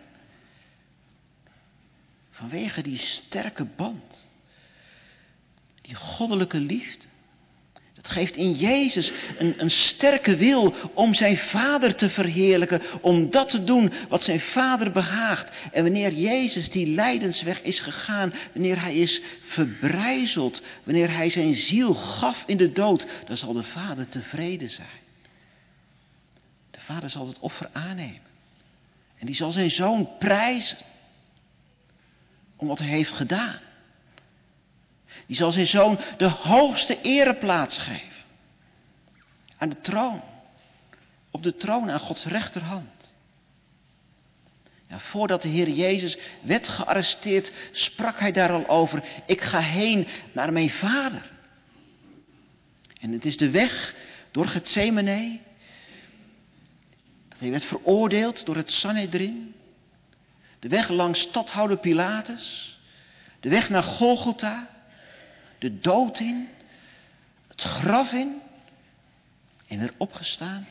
Vanwege die sterke band. Die goddelijke liefde. Dat geeft in Jezus een, een sterke wil om zijn Vader te verheerlijken. Om dat te doen wat zijn Vader behaagt. En wanneer Jezus die lijdensweg is gegaan. Wanneer hij is verbrijzeld. Wanneer hij zijn ziel gaf in de dood. Dan zal de Vader tevreden zijn. De Vader zal het offer aannemen. En die zal zijn Zoon prijzen. Om wat hij heeft gedaan. Die zal zijn Zoon de hoogste ereplaats geven. Aan de troon. Op de troon aan Gods rechterhand. Ja, voordat de Heer Jezus werd gearresteerd, sprak hij daar al over. Ik ga heen naar mijn Vader. En het is de weg door Getsemane. Dat hij werd veroordeeld door het Sanhedrin. De weg langs stadhouder Pilatus. De weg naar Golgotha. De dood in. Het graf in. En weer opgestaan.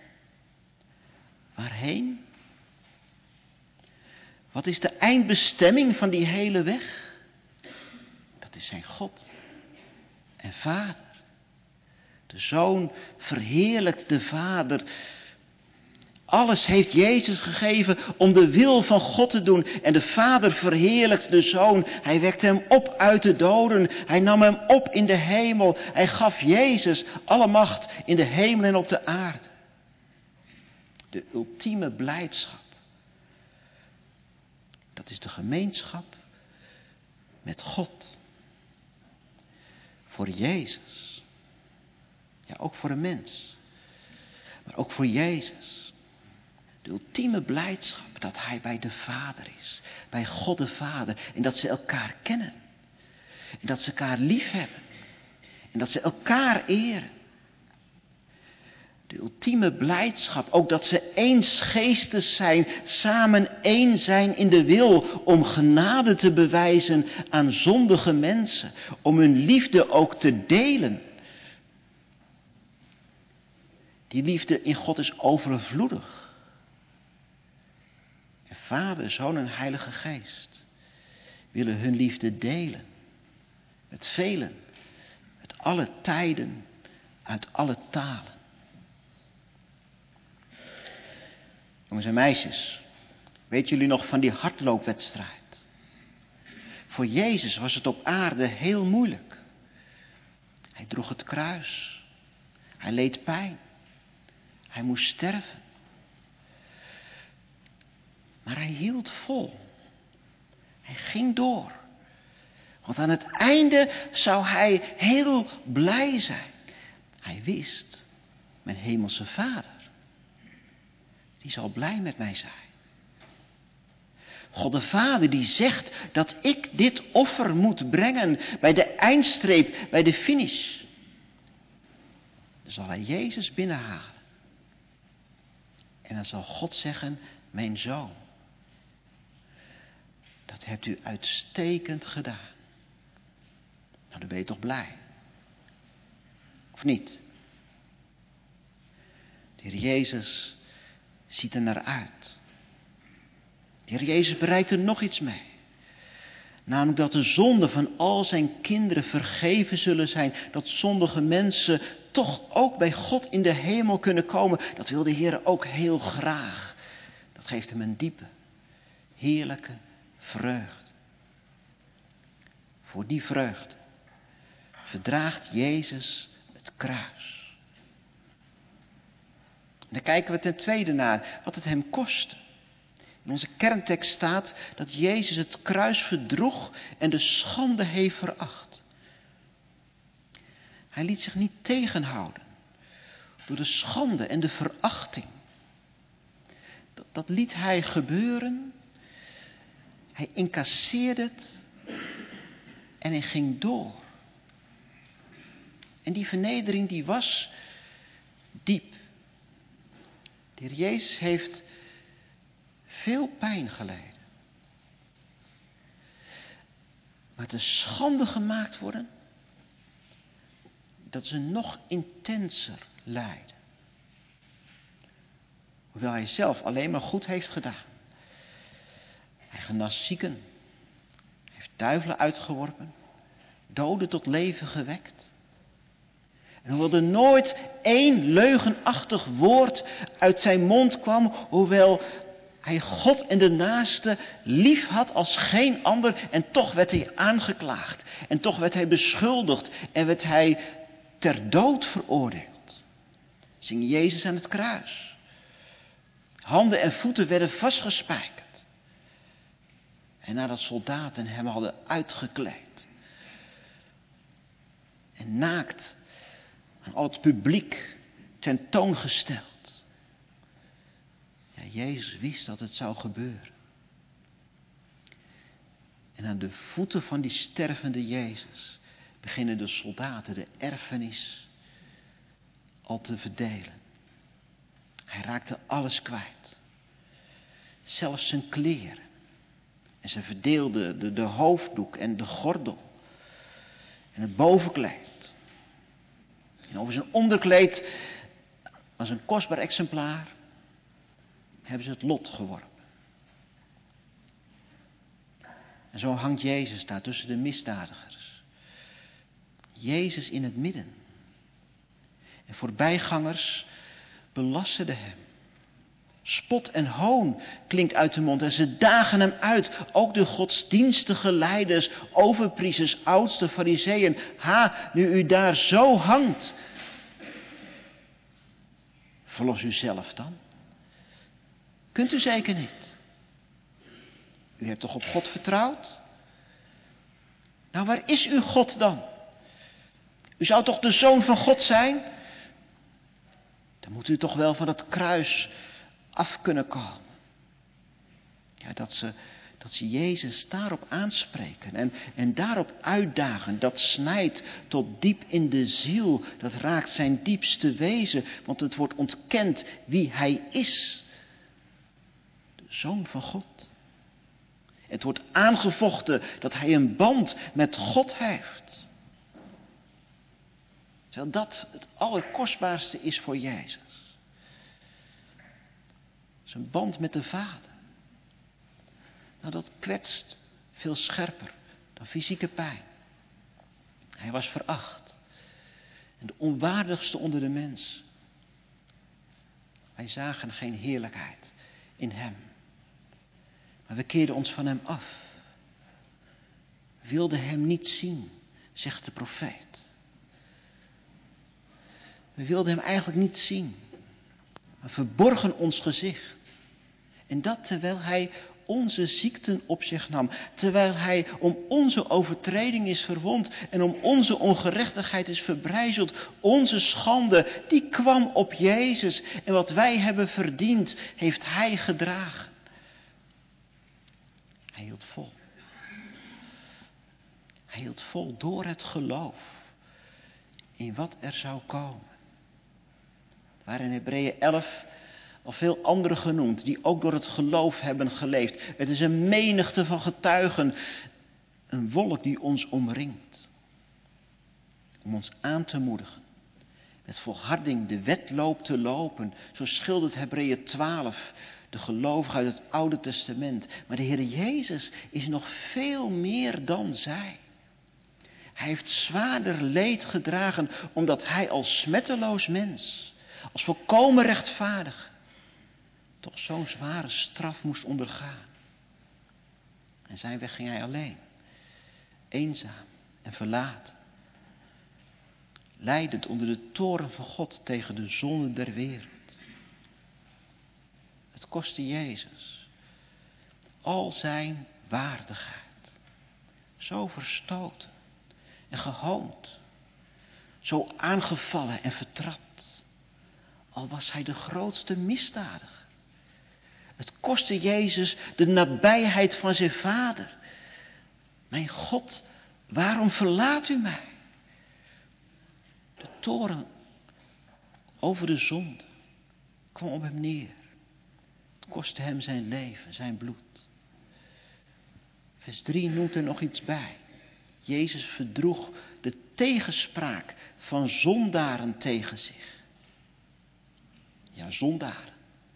Waarheen? Wat is de eindbestemming van die hele weg? Dat is zijn God en Vader. De Zoon verheerlijkt de Vader. Alles heeft Jezus gegeven om de wil van God te doen. En de Vader verheerlijkt de Zoon. Hij wekte hem op uit de doden. Hij nam hem op in de hemel. Hij gaf Jezus alle macht in de hemel en op de aarde. De ultieme blijdschap. Dat is de gemeenschap met God. Voor Jezus. Ja, ook voor een mens. Maar ook voor Jezus. De ultieme blijdschap dat hij bij de Vader is. Bij God de Vader. En dat ze elkaar kennen. En dat ze elkaar lief hebben. En dat ze elkaar eren. De ultieme blijdschap. Ook dat ze eensgeestes zijn. Samen één zijn in de wil. Om genade te bewijzen aan zondige mensen. Om hun liefde ook te delen. Die liefde in God is overvloedig. En Vader, Zoon en Heilige Geest willen hun liefde delen. Met velen. Met alle tijden. Uit alle talen. Jongens en meisjes. Weten jullie nog van die hardloopwedstrijd? Voor Jezus was het op aarde heel moeilijk. Hij droeg het kruis. Hij leed pijn. Hij moest sterven. Maar hij hield vol. Hij ging door. Want aan het einde zou hij heel blij zijn. Hij wist, mijn hemelse Vader, die zal blij met mij zijn. God de Vader die zegt dat ik dit offer moet brengen bij de eindstreep, bij de finish. Dan zal hij Jezus binnenhalen. En dan zal God zeggen, mijn zoon, dat hebt u uitstekend gedaan. Nou, dan ben je toch blij? Of niet? De Heer Jezus ziet er naar uit. De Heer Jezus bereikt er nog iets mee. Namelijk dat de zonden van al zijn kinderen vergeven zullen zijn. Dat zondige mensen toch ook bij God in de hemel kunnen komen. Dat wil de Heer ook heel graag. Dat geeft hem een diepe, heerlijke vreugde. Voor die vreugde verdraagt Jezus het kruis. En dan kijken we ten tweede naar wat het hem kostte. In onze kerntekst staat dat Jezus het kruis verdroeg en de schande heeft veracht. Hij liet zich niet tegenhouden door de schande en de verachting. Dat, dat liet hij gebeuren. Hij incasseerde het. En hij ging door. En die vernedering die was diep. De Heer Jezus heeft veel pijn geleden. Maar te schande gemaakt worden, dat is een nog intenser lijden. Hoewel hij zelf alleen maar goed heeft gedaan. Hij genas zieken. Hij heeft duivelen uitgeworpen. Doden tot leven gewekt. En hoewel er nooit één leugenachtig woord uit zijn mond kwam, hoewel hij God en de naaste lief had als geen ander, en toch werd hij aangeklaagd. En toch werd hij beschuldigd en werd hij ter dood veroordeeld. Zing Jezus aan het kruis. Handen en voeten werden vastgespijkerd. En nadat soldaten hem hadden uitgekleed en naakt aan al het publiek tentoongesteld. Ja, Jezus wist dat het zou gebeuren. En aan de voeten van die stervende Jezus beginnen de soldaten de erfenis al te verdelen. Hij raakte alles kwijt. Zelfs zijn kleren. En ze verdeelden de, de hoofddoek en de gordel. En het bovenkleed. En over zijn onderkleed, als een kostbaar exemplaar, hebben ze het lot geworpen. En zo hangt Jezus daar tussen de misdadigers. Jezus in het midden. En voorbijgangers belasten hem. Spot en hoon klinkt uit de mond en ze dagen hem uit. Ook de godsdienstige leiders, overpriesters, oudste farizeeën. Ha, nu u daar zo hangt. Verlos u zelf dan. Kunt u zeker niet. U hebt toch op God vertrouwd? Nou, waar is uw God dan? U zou toch de Zoon van God zijn? Dan moet u toch wel van het kruis af kunnen komen. Ja, dat ze, dat ze Jezus daarop aanspreken en, en daarop uitdagen. Dat snijdt tot diep in de ziel. Dat raakt zijn diepste wezen. Want het wordt ontkend wie hij is. De Zoon van God. Het wordt aangevochten dat hij een band met God heeft. Terwijl dat het allerkostbaarste is voor Jezus. Zijn band met de Vader. Nou, dat kwetst veel scherper dan fysieke pijn. Hij was veracht. En de onwaardigste onder de mensen. Wij zagen geen heerlijkheid in hem. Maar we keerden ons van hem af. We wilden hem niet zien, zegt de profeet. We wilden hem eigenlijk niet zien. Maar verborgen ons gezicht. En dat terwijl hij onze ziekten op zich nam. Terwijl hij om onze overtreding is verwond. En om onze ongerechtigheid is verbrijzeld. Onze schande, die kwam op Jezus. En wat wij hebben verdiend, heeft hij gedragen. Hij hield vol. Hij hield vol door het geloof in wat er zou komen. Er waren in Hebreeën elf al veel anderen genoemd die ook door het geloof hebben geleefd. Het is een menigte van getuigen, een wolk die ons omringt. Om ons aan te moedigen, met volharding de wedloop te lopen. Zo schildert Hebreeën twaalf. De gelovigen uit het Oude Testament. Maar de Heer Jezus is nog veel meer dan zij. Hij heeft zwaarder leed gedragen omdat hij als smetteloos mens, als volkomen rechtvaardig, toch zo'n zware straf moest ondergaan. En zijn weg ging hij alleen. Eenzaam en verlaten. Lijdend onder de toorn van God tegen de zonde der wereld. Het kostte Jezus al zijn waardigheid. Zo verstoten en gehoond. Zo aangevallen en vertrapt. Al was hij de grootste misdadiger. Het kostte Jezus de nabijheid van zijn Vader. Mijn God, waarom verlaat u mij? De toorn over de zonde kwam op hem neer. Het kostte hem zijn leven, zijn bloed. Vers drie noemt er nog iets bij. Jezus verdroeg de tegenspraak van zondaren tegen zich. Ja, zondaren.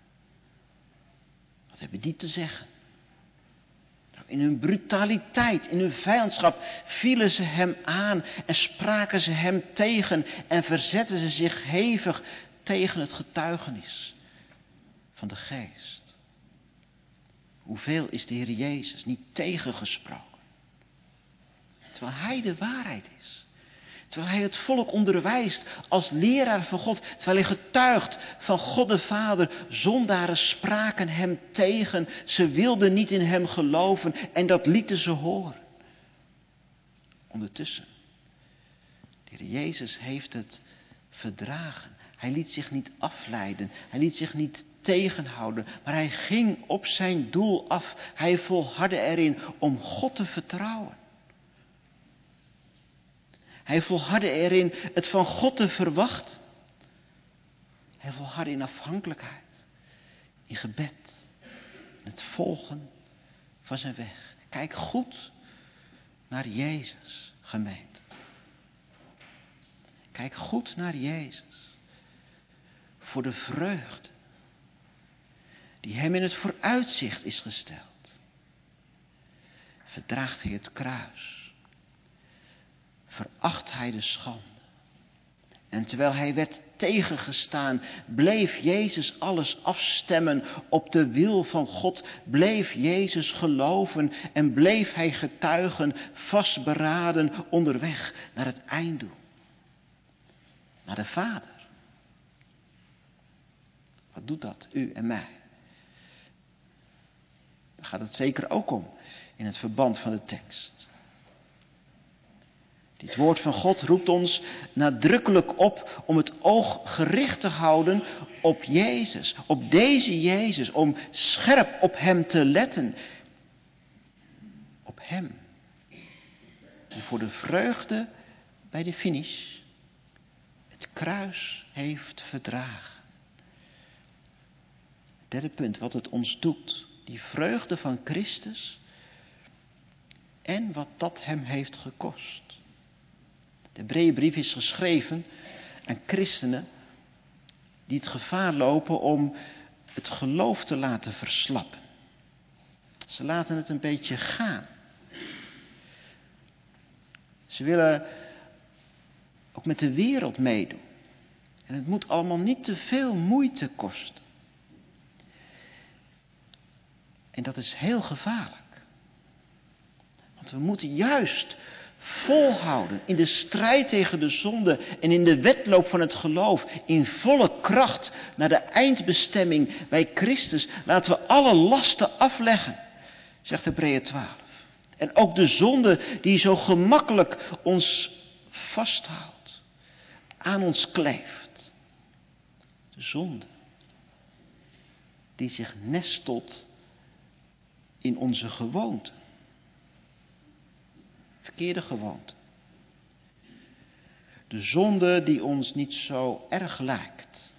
Wat hebben die te zeggen? Nou, in hun brutaliteit, in hun vijandschap vielen ze hem aan en spraken ze hem tegen en verzetten ze zich hevig tegen het getuigenis van de Geest. Hoeveel is de Heer Jezus niet tegengesproken? Terwijl hij de waarheid is. Terwijl hij het volk onderwijst als leraar van God. Terwijl hij getuigt van God de Vader. Zondaren spraken hem tegen. Ze wilden niet in hem geloven en dat lieten ze horen. Ondertussen, de Heer Jezus heeft het verdragen. Hij liet zich niet afleiden. Hij liet zich niet tegenhouden. Maar hij ging op zijn doel af. Hij volhardde erin om God te vertrouwen. Hij volhardde erin het van God te verwachten. Hij volhardde in afhankelijkheid. In gebed. In het volgen van zijn weg. Kijk goed naar Jezus, gemeente. Kijk goed naar Jezus. Voor de vreugde die hem in het vooruitzicht is gesteld. Verdraagt hij het kruis. Veracht hij de schande. En terwijl hij werd tegengestaan, bleef Jezus alles afstemmen op de wil van God. Bleef Jezus geloven en bleef hij getuigen, vastberaden onderweg naar het einddoel. Naar de Vader. Wat doet dat, u en mij? Daar gaat het zeker ook om in het verband van de tekst. Dit woord van God roept ons nadrukkelijk op om het oog gericht te houden op Jezus. Op deze Jezus, om scherp op hem te letten. Op hem. Die voor de vreugde bij de finish het kruis heeft verdragen. Het derde punt, wat het ons doet. Die vreugde van Christus en wat dat hem heeft gekost. De Hebreeënbrief is geschreven aan christenen die het gevaar lopen om het geloof te laten verslappen. Ze laten het een beetje gaan. Ze willen ook met de wereld meedoen. En het moet allemaal niet te veel moeite kosten. En dat is heel gevaarlijk. Want we moeten juist volhouden in de strijd tegen de zonde en in de wedloop van het geloof, in volle kracht naar de eindbestemming bij Christus. Laten we alle lasten afleggen, zegt Hebreeën twaalf. En ook de zonde die zo gemakkelijk ons vasthoudt, aan ons kleeft. De zonde die zich nestelt in onze gewoonten. Verkeerde gewoonten. De zonde die ons niet zo erg lijkt.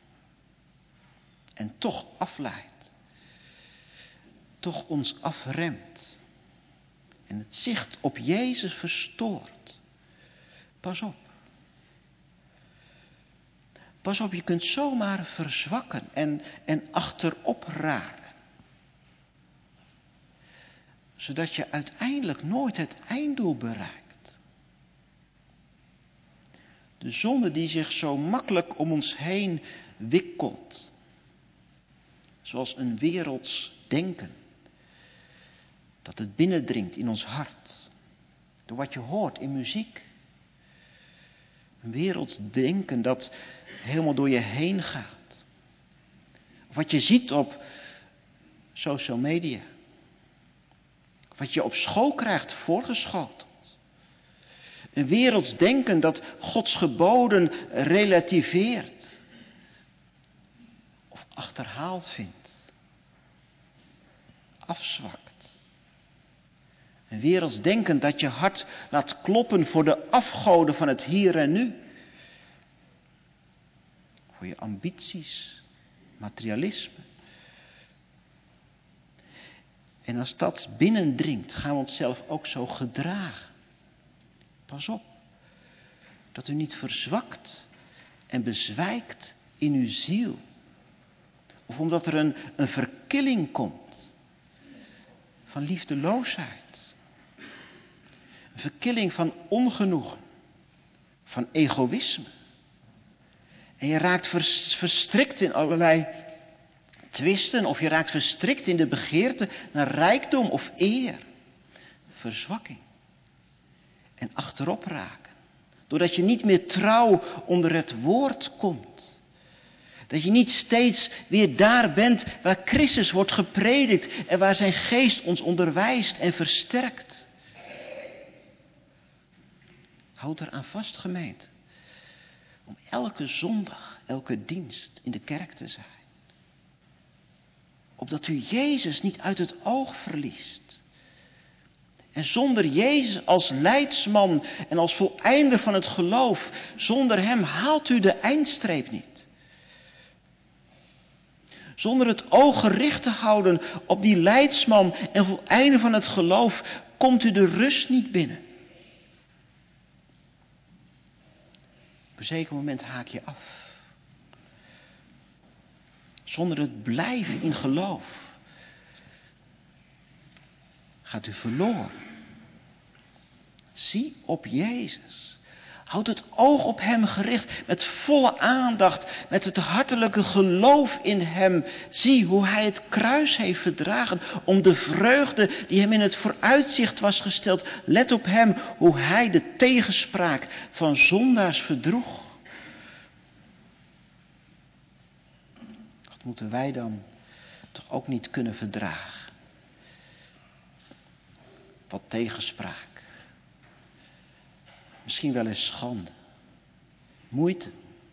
En toch afleidt. Toch ons afremt. En het zicht op Jezus verstoort. Pas op. Pas op, je kunt zomaar verzwakken en, en achterop raken. Zodat je uiteindelijk nooit het einddoel bereikt. De zonde die zich zo makkelijk om ons heen wikkelt. Zoals een werelds denken. Dat het binnendringt in ons hart. Door wat je hoort in muziek. Een werelds denken dat helemaal door je heen gaat. Of wat je ziet op social media. Wat je op school krijgt voorgeschoteld. Een werelds denken dat Gods geboden relativeert. Of achterhaald vindt. Afzwakt. Een werelds denken dat je hart laat kloppen voor de afgoden van het hier en nu. Voor je ambities, materialisme. En als dat binnendringt, gaan we onszelf ook zo gedragen. Pas op, dat u niet verzwakt en bezwijkt in uw ziel. Of omdat er een, een verkilling komt van liefdeloosheid. Een verkilling van ongenoegen, van egoïsme. En je raakt vers, verstrikt in allerlei twisten, of je raakt verstrikt in de begeerte naar rijkdom of eer. Verzwakking. En achterop raken. Doordat je niet meer trouw onder het woord komt. Dat je niet steeds weer daar bent waar Christus wordt gepredikt en waar zijn geest ons onderwijst en versterkt. Houd er aan vast, gemeente. Om elke zondag, elke dienst in de kerk te zijn. Opdat u Jezus niet uit het oog verliest. En zonder Jezus als leidsman en als voleinder van het geloof, zonder hem haalt u de eindstreep niet. Zonder het oog gericht te houden op die leidsman en voleinder van het geloof, komt u de rust niet binnen. Op een zeker moment haak je af. Zonder het blijven in geloof gaat u verloren. Zie op Jezus. Houd het oog op hem gericht met volle aandacht, met het hartelijke geloof in hem. Zie hoe hij het kruis heeft verdragen om de vreugde die hem in het vooruitzicht was gesteld. Let op hem, hoe hij de tegenspraak van zondaars verdroeg. Wat moeten wij dan toch ook niet kunnen verdragen? Wat tegenspraak. Misschien wel eens schande. Moeite.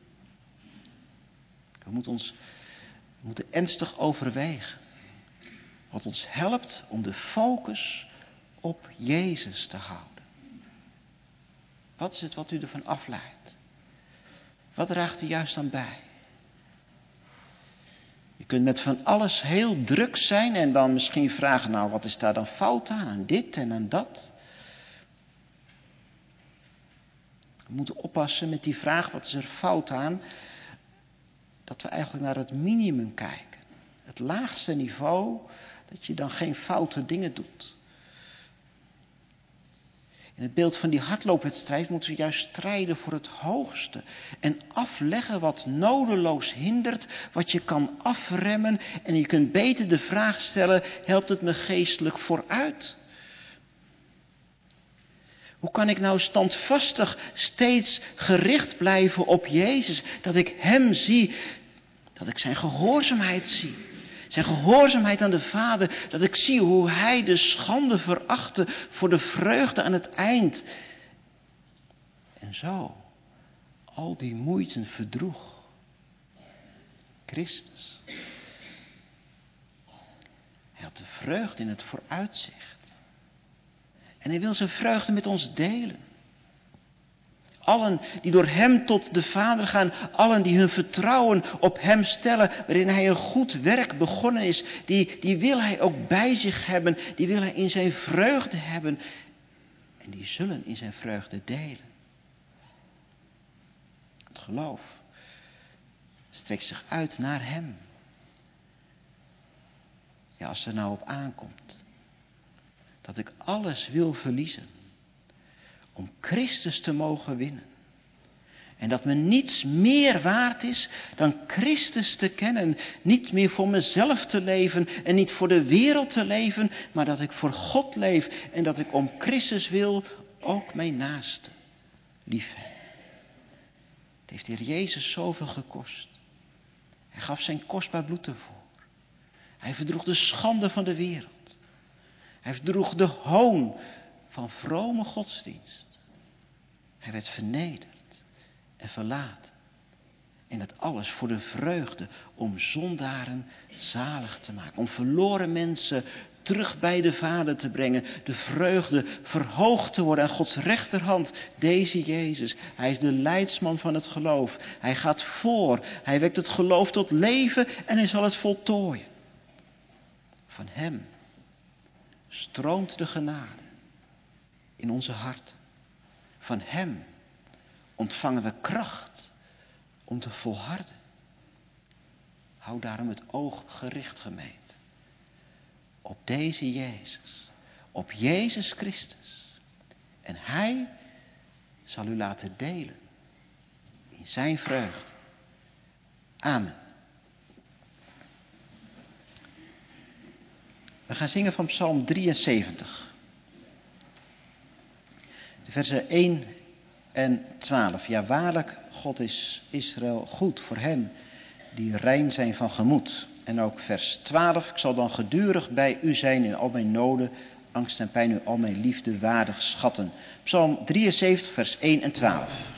We moeten ons we moeten ernstig overwegen. Wat ons helpt om de focus op Jezus te houden. Wat is het wat u ervan afleidt? Wat draagt er juist aan bij? Je kunt met van alles heel druk zijn en dan misschien vragen, nou wat is daar dan fout aan? Aan dit en aan dat. We moeten oppassen met die vraag, wat is er fout aan? Dat we eigenlijk naar het minimum kijken. Het laagste niveau, dat je dan geen foute dingen doet. In het beeld van die hardloopwedstrijd moeten we juist strijden voor het hoogste. En afleggen wat nodeloos hindert, wat je kan afremmen. En je kunt beter de vraag stellen, helpt het me geestelijk vooruit? Hoe kan ik nou standvastig steeds gericht blijven op Jezus? Dat ik hem zie, dat ik zijn gehoorzaamheid zie. Zijn gehoorzaamheid aan de Vader, dat ik zie hoe hij de schande verachtte voor de vreugde aan het eind. En zo, al die moeiten verdroeg. Christus. Hij had de vreugde in het vooruitzicht. En hij wil zijn vreugde met ons delen. Allen die door hem tot de Vader gaan, allen die hun vertrouwen op hem stellen, waarin hij een goed werk begonnen is, die, die wil hij ook bij zich hebben, die wil hij in zijn vreugde hebben. En die zullen in zijn vreugde delen. Het geloof strekt zich uit naar hem. Ja, als het er nou op aankomt, dat ik alles wil verliezen om Christus te mogen winnen. En dat me niets meer waard is dan Christus te kennen. Niet meer voor mezelf te leven en niet voor de wereld te leven, maar dat ik voor God leef en dat ik om Christus wil ook mijn naaste lief heb. Het heeft de Heer Jezus zoveel gekost. Hij gaf zijn kostbaar bloed ervoor. Hij verdroeg de schande van de wereld. Hij verdroeg de hoon van vrome godsdienst. Hij werd vernederd en verlaten. En dat alles voor de vreugde om zondaren zalig te maken. Om verloren mensen terug bij de Vader te brengen. De vreugde verhoogd te worden aan Gods rechterhand. Deze Jezus, hij is de leidsman van het geloof. Hij gaat voor, hij wekt het geloof tot leven en hij zal het voltooien. Van hem stroomt de genade in onze hart. Van hem ontvangen we kracht om te volharden. Hou daarom het oog gericht, gemeente. Op deze Jezus. Op Jezus Christus. En hij zal u laten delen in zijn vreugde. Amen. We gaan zingen van Psalm drieënzeventig. De versen één en twaalf. Ja, waarlijk, God is Israël goed voor hen die rein zijn van gemoed. En ook vers twaalf. Ik zal dan gedurig bij u zijn in al mijn noden, angst en pijn, u al mijn liefde waardig schatten. Psalm drieënzeventig, vers één en twaalf.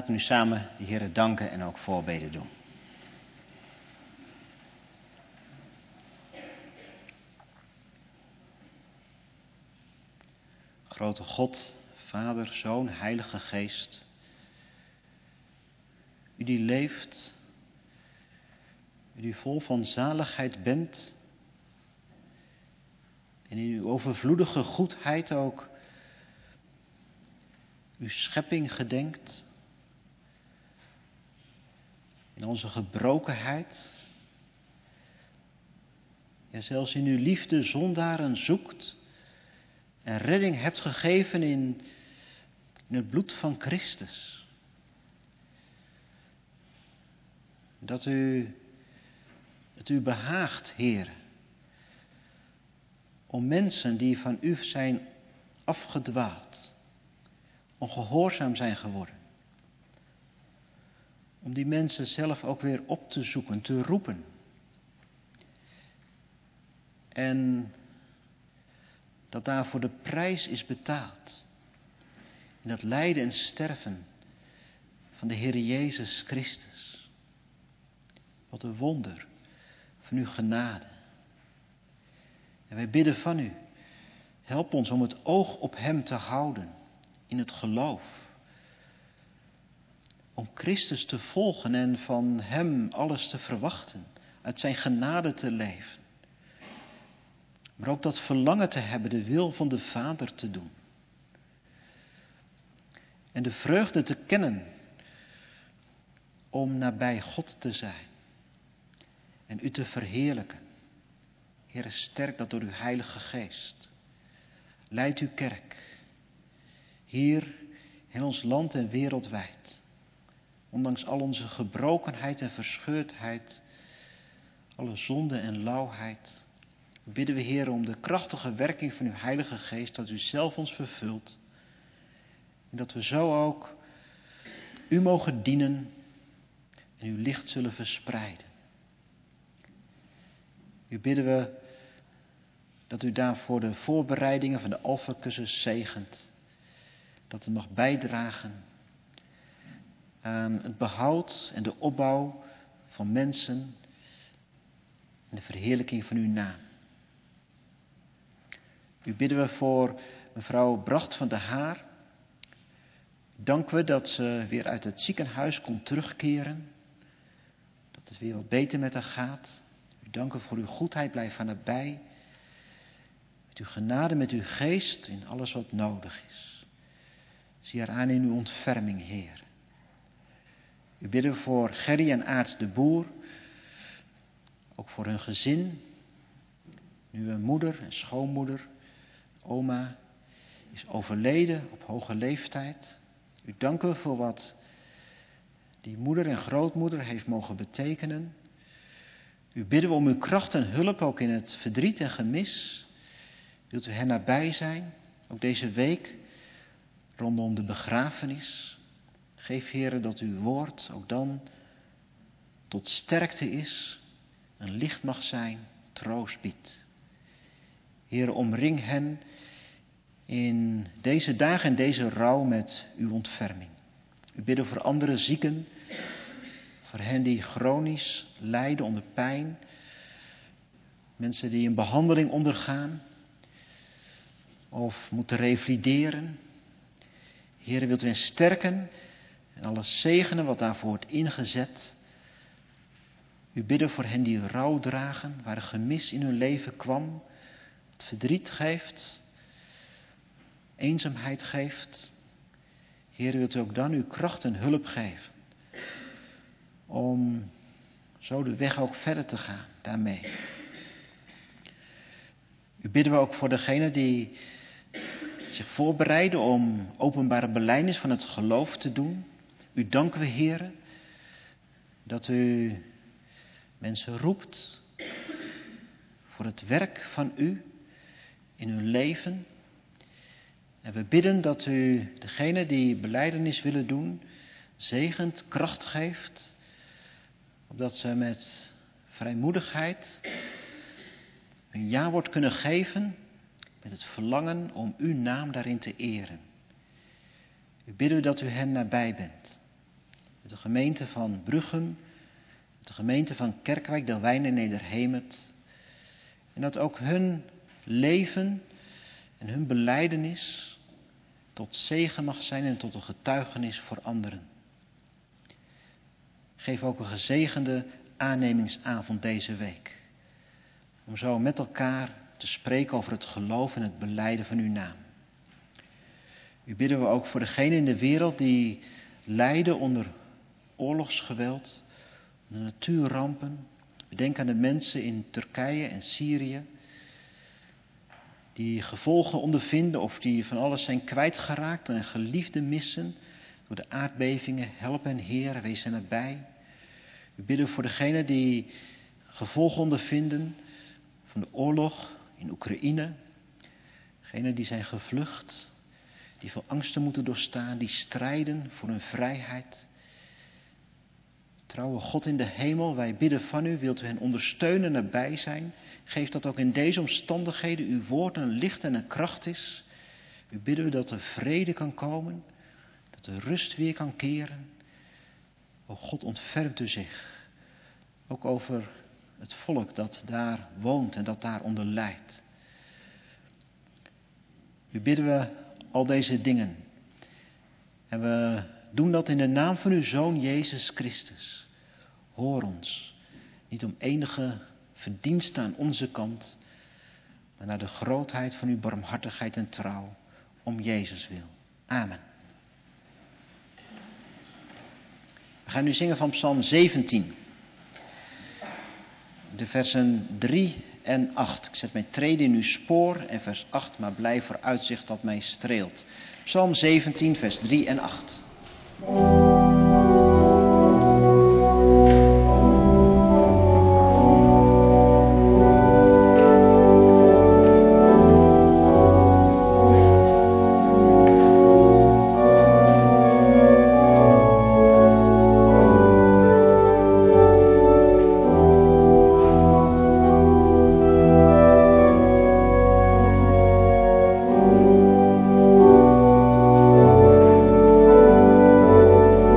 Laten we nu samen de Heere danken en ook voorbeden doen. Grote God, Vader, Zoon, Heilige Geest. U die leeft, u die vol van zaligheid bent en in uw overvloedige goedheid ook uw schepping gedenkt, in onze gebrokenheid, ja zelfs in uw liefde zondaren zoekt en redding hebt gegeven in, in het bloed van Christus. Dat u, het u behaagt, Heer, om mensen die van u zijn afgedwaald, ongehoorzaam zijn geworden, om die mensen zelf ook weer op te zoeken, te roepen. En dat daarvoor de prijs is betaald. In dat lijden en sterven van de Heer Jezus Christus. Wat een wonder van uw genade. En wij bidden van u, help ons om het oog op hem te houden in het geloof. Om Christus te volgen en van hem alles te verwachten, uit zijn genade te leven. Maar ook dat verlangen te hebben de wil van de Vader te doen. En de vreugde te kennen om nabij God te zijn. En u te verheerlijken. Heere, sterk dat door uw Heilige Geest. Leid uw kerk. Hier in ons land en wereldwijd. Ondanks al onze gebrokenheid en verscheurdheid. Alle zonde en lauwheid. Bidden we, Heer, om de krachtige werking van uw Heilige Geest, dat u zelf ons vervult. En dat we zo ook u mogen dienen en uw licht zullen verspreiden. U bidden we dat u daarvoor de voorbereidingen van de Alpha-cursus zegent. Dat het mag bijdragen aan het behoud en de opbouw van mensen en de verheerlijking van uw naam. U bidden we voor mevrouw Bracht van der Haar. Danken we dat ze weer uit het ziekenhuis kon terugkeren. Dat het weer wat beter met haar gaat. U danken voor uw goedheid, blijf haar nabij. Met uw genade, met uw geest in alles wat nodig is. Zie haar aan in uw ontferming, Heer. U bidden voor Gerry en Aart de Boer. Ook voor hun gezin. Nu een moeder en schoonmoeder. Oma is overleden op hoge leeftijd. U danken we voor wat die moeder en grootmoeder heeft mogen betekenen. U bidden we om uw kracht en hulp ook in het verdriet en gemis. Wilt u hen nabij zijn, ook deze week, rondom de begrafenis. Geef, Heere, dat uw woord ook dan tot sterkte is, een licht mag zijn, troost biedt. Heere, omring hen in deze dagen en deze rouw met uw ontferming. U bidden voor andere zieken, voor hen die chronisch lijden onder pijn, mensen die een behandeling ondergaan of moeten revalideren. Heere, wilt u hen sterken en alles zegenen wat daarvoor wordt ingezet. U bidden voor hen die rouw dragen, waar een gemis in hun leven kwam, het verdriet geeft, eenzaamheid geeft. Heer, wilt u ook dan uw kracht en hulp geven om zo de weg ook verder te gaan daarmee. U bidden we ook voor degenen die zich voorbereiden om openbare belijdenis van het geloof te doen. U danken we, Heer, dat u mensen roept voor het werk van u in hun leven. En we bidden dat u degene die belijdenis willen doen, zegent, kracht geeft, opdat ze met vrijmoedigheid een ja-woord kunnen geven met het verlangen om uw naam daarin te eren. U bidden dat u hen nabij bent. gemeente van Bruchem, de gemeente van Kerkwijk, Delwijn en Nederhemert. En dat ook hun leven en hun belijdenis tot zegen mag zijn en tot een getuigenis voor anderen. Geef ook een gezegende aannemingsavond deze week. Om zo met elkaar te spreken over het geloof en het belijden van uw naam. U bidden we ook voor degenen in de wereld die lijden onder oorlogsgeweld, onder natuurrampen. We denken aan de mensen in Turkije en Syrië, die gevolgen ondervinden of die van alles zijn kwijtgeraakt en geliefden missen door de aardbevingen. Help hen, Heer, wees hen nabij. We bidden voor degenen die gevolgen ondervinden van de oorlog in Oekraïne. Degenen die zijn gevlucht, die veel angsten moeten doorstaan, die strijden voor hun vrijheid. Trouwe God in de hemel, wij bidden van u, wilt u hen ondersteunen en nabij zijn. Geef dat ook in deze omstandigheden uw woord een licht en een kracht is. U bidden u dat er vrede kan komen, dat de rust weer kan keren. O God, ontfermt u zich, ook over het volk dat daar woont en dat daaronder lijdt. U bidden we al deze dingen. En we doen dat in de naam van uw Zoon Jezus Christus. Hoor ons, niet om enige verdienste aan onze kant, maar naar de grootheid van uw barmhartigheid en trouw, om Jezus wil. Amen. We gaan nu zingen van Psalm zeventien. De versen drie en acht. Ik zet mijn treden in uw spoor en vers acht, maar blijf voor uitzicht dat mij streelt. Psalm zeventien, vers drie en acht. O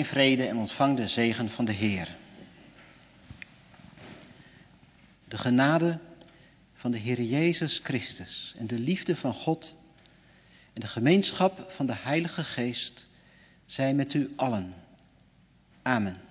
vrede en ontvang de zegen van de Heer. De genade van de Heer Jezus Christus en de liefde van God en de gemeenschap van de Heilige Geest zij met u allen. Amen.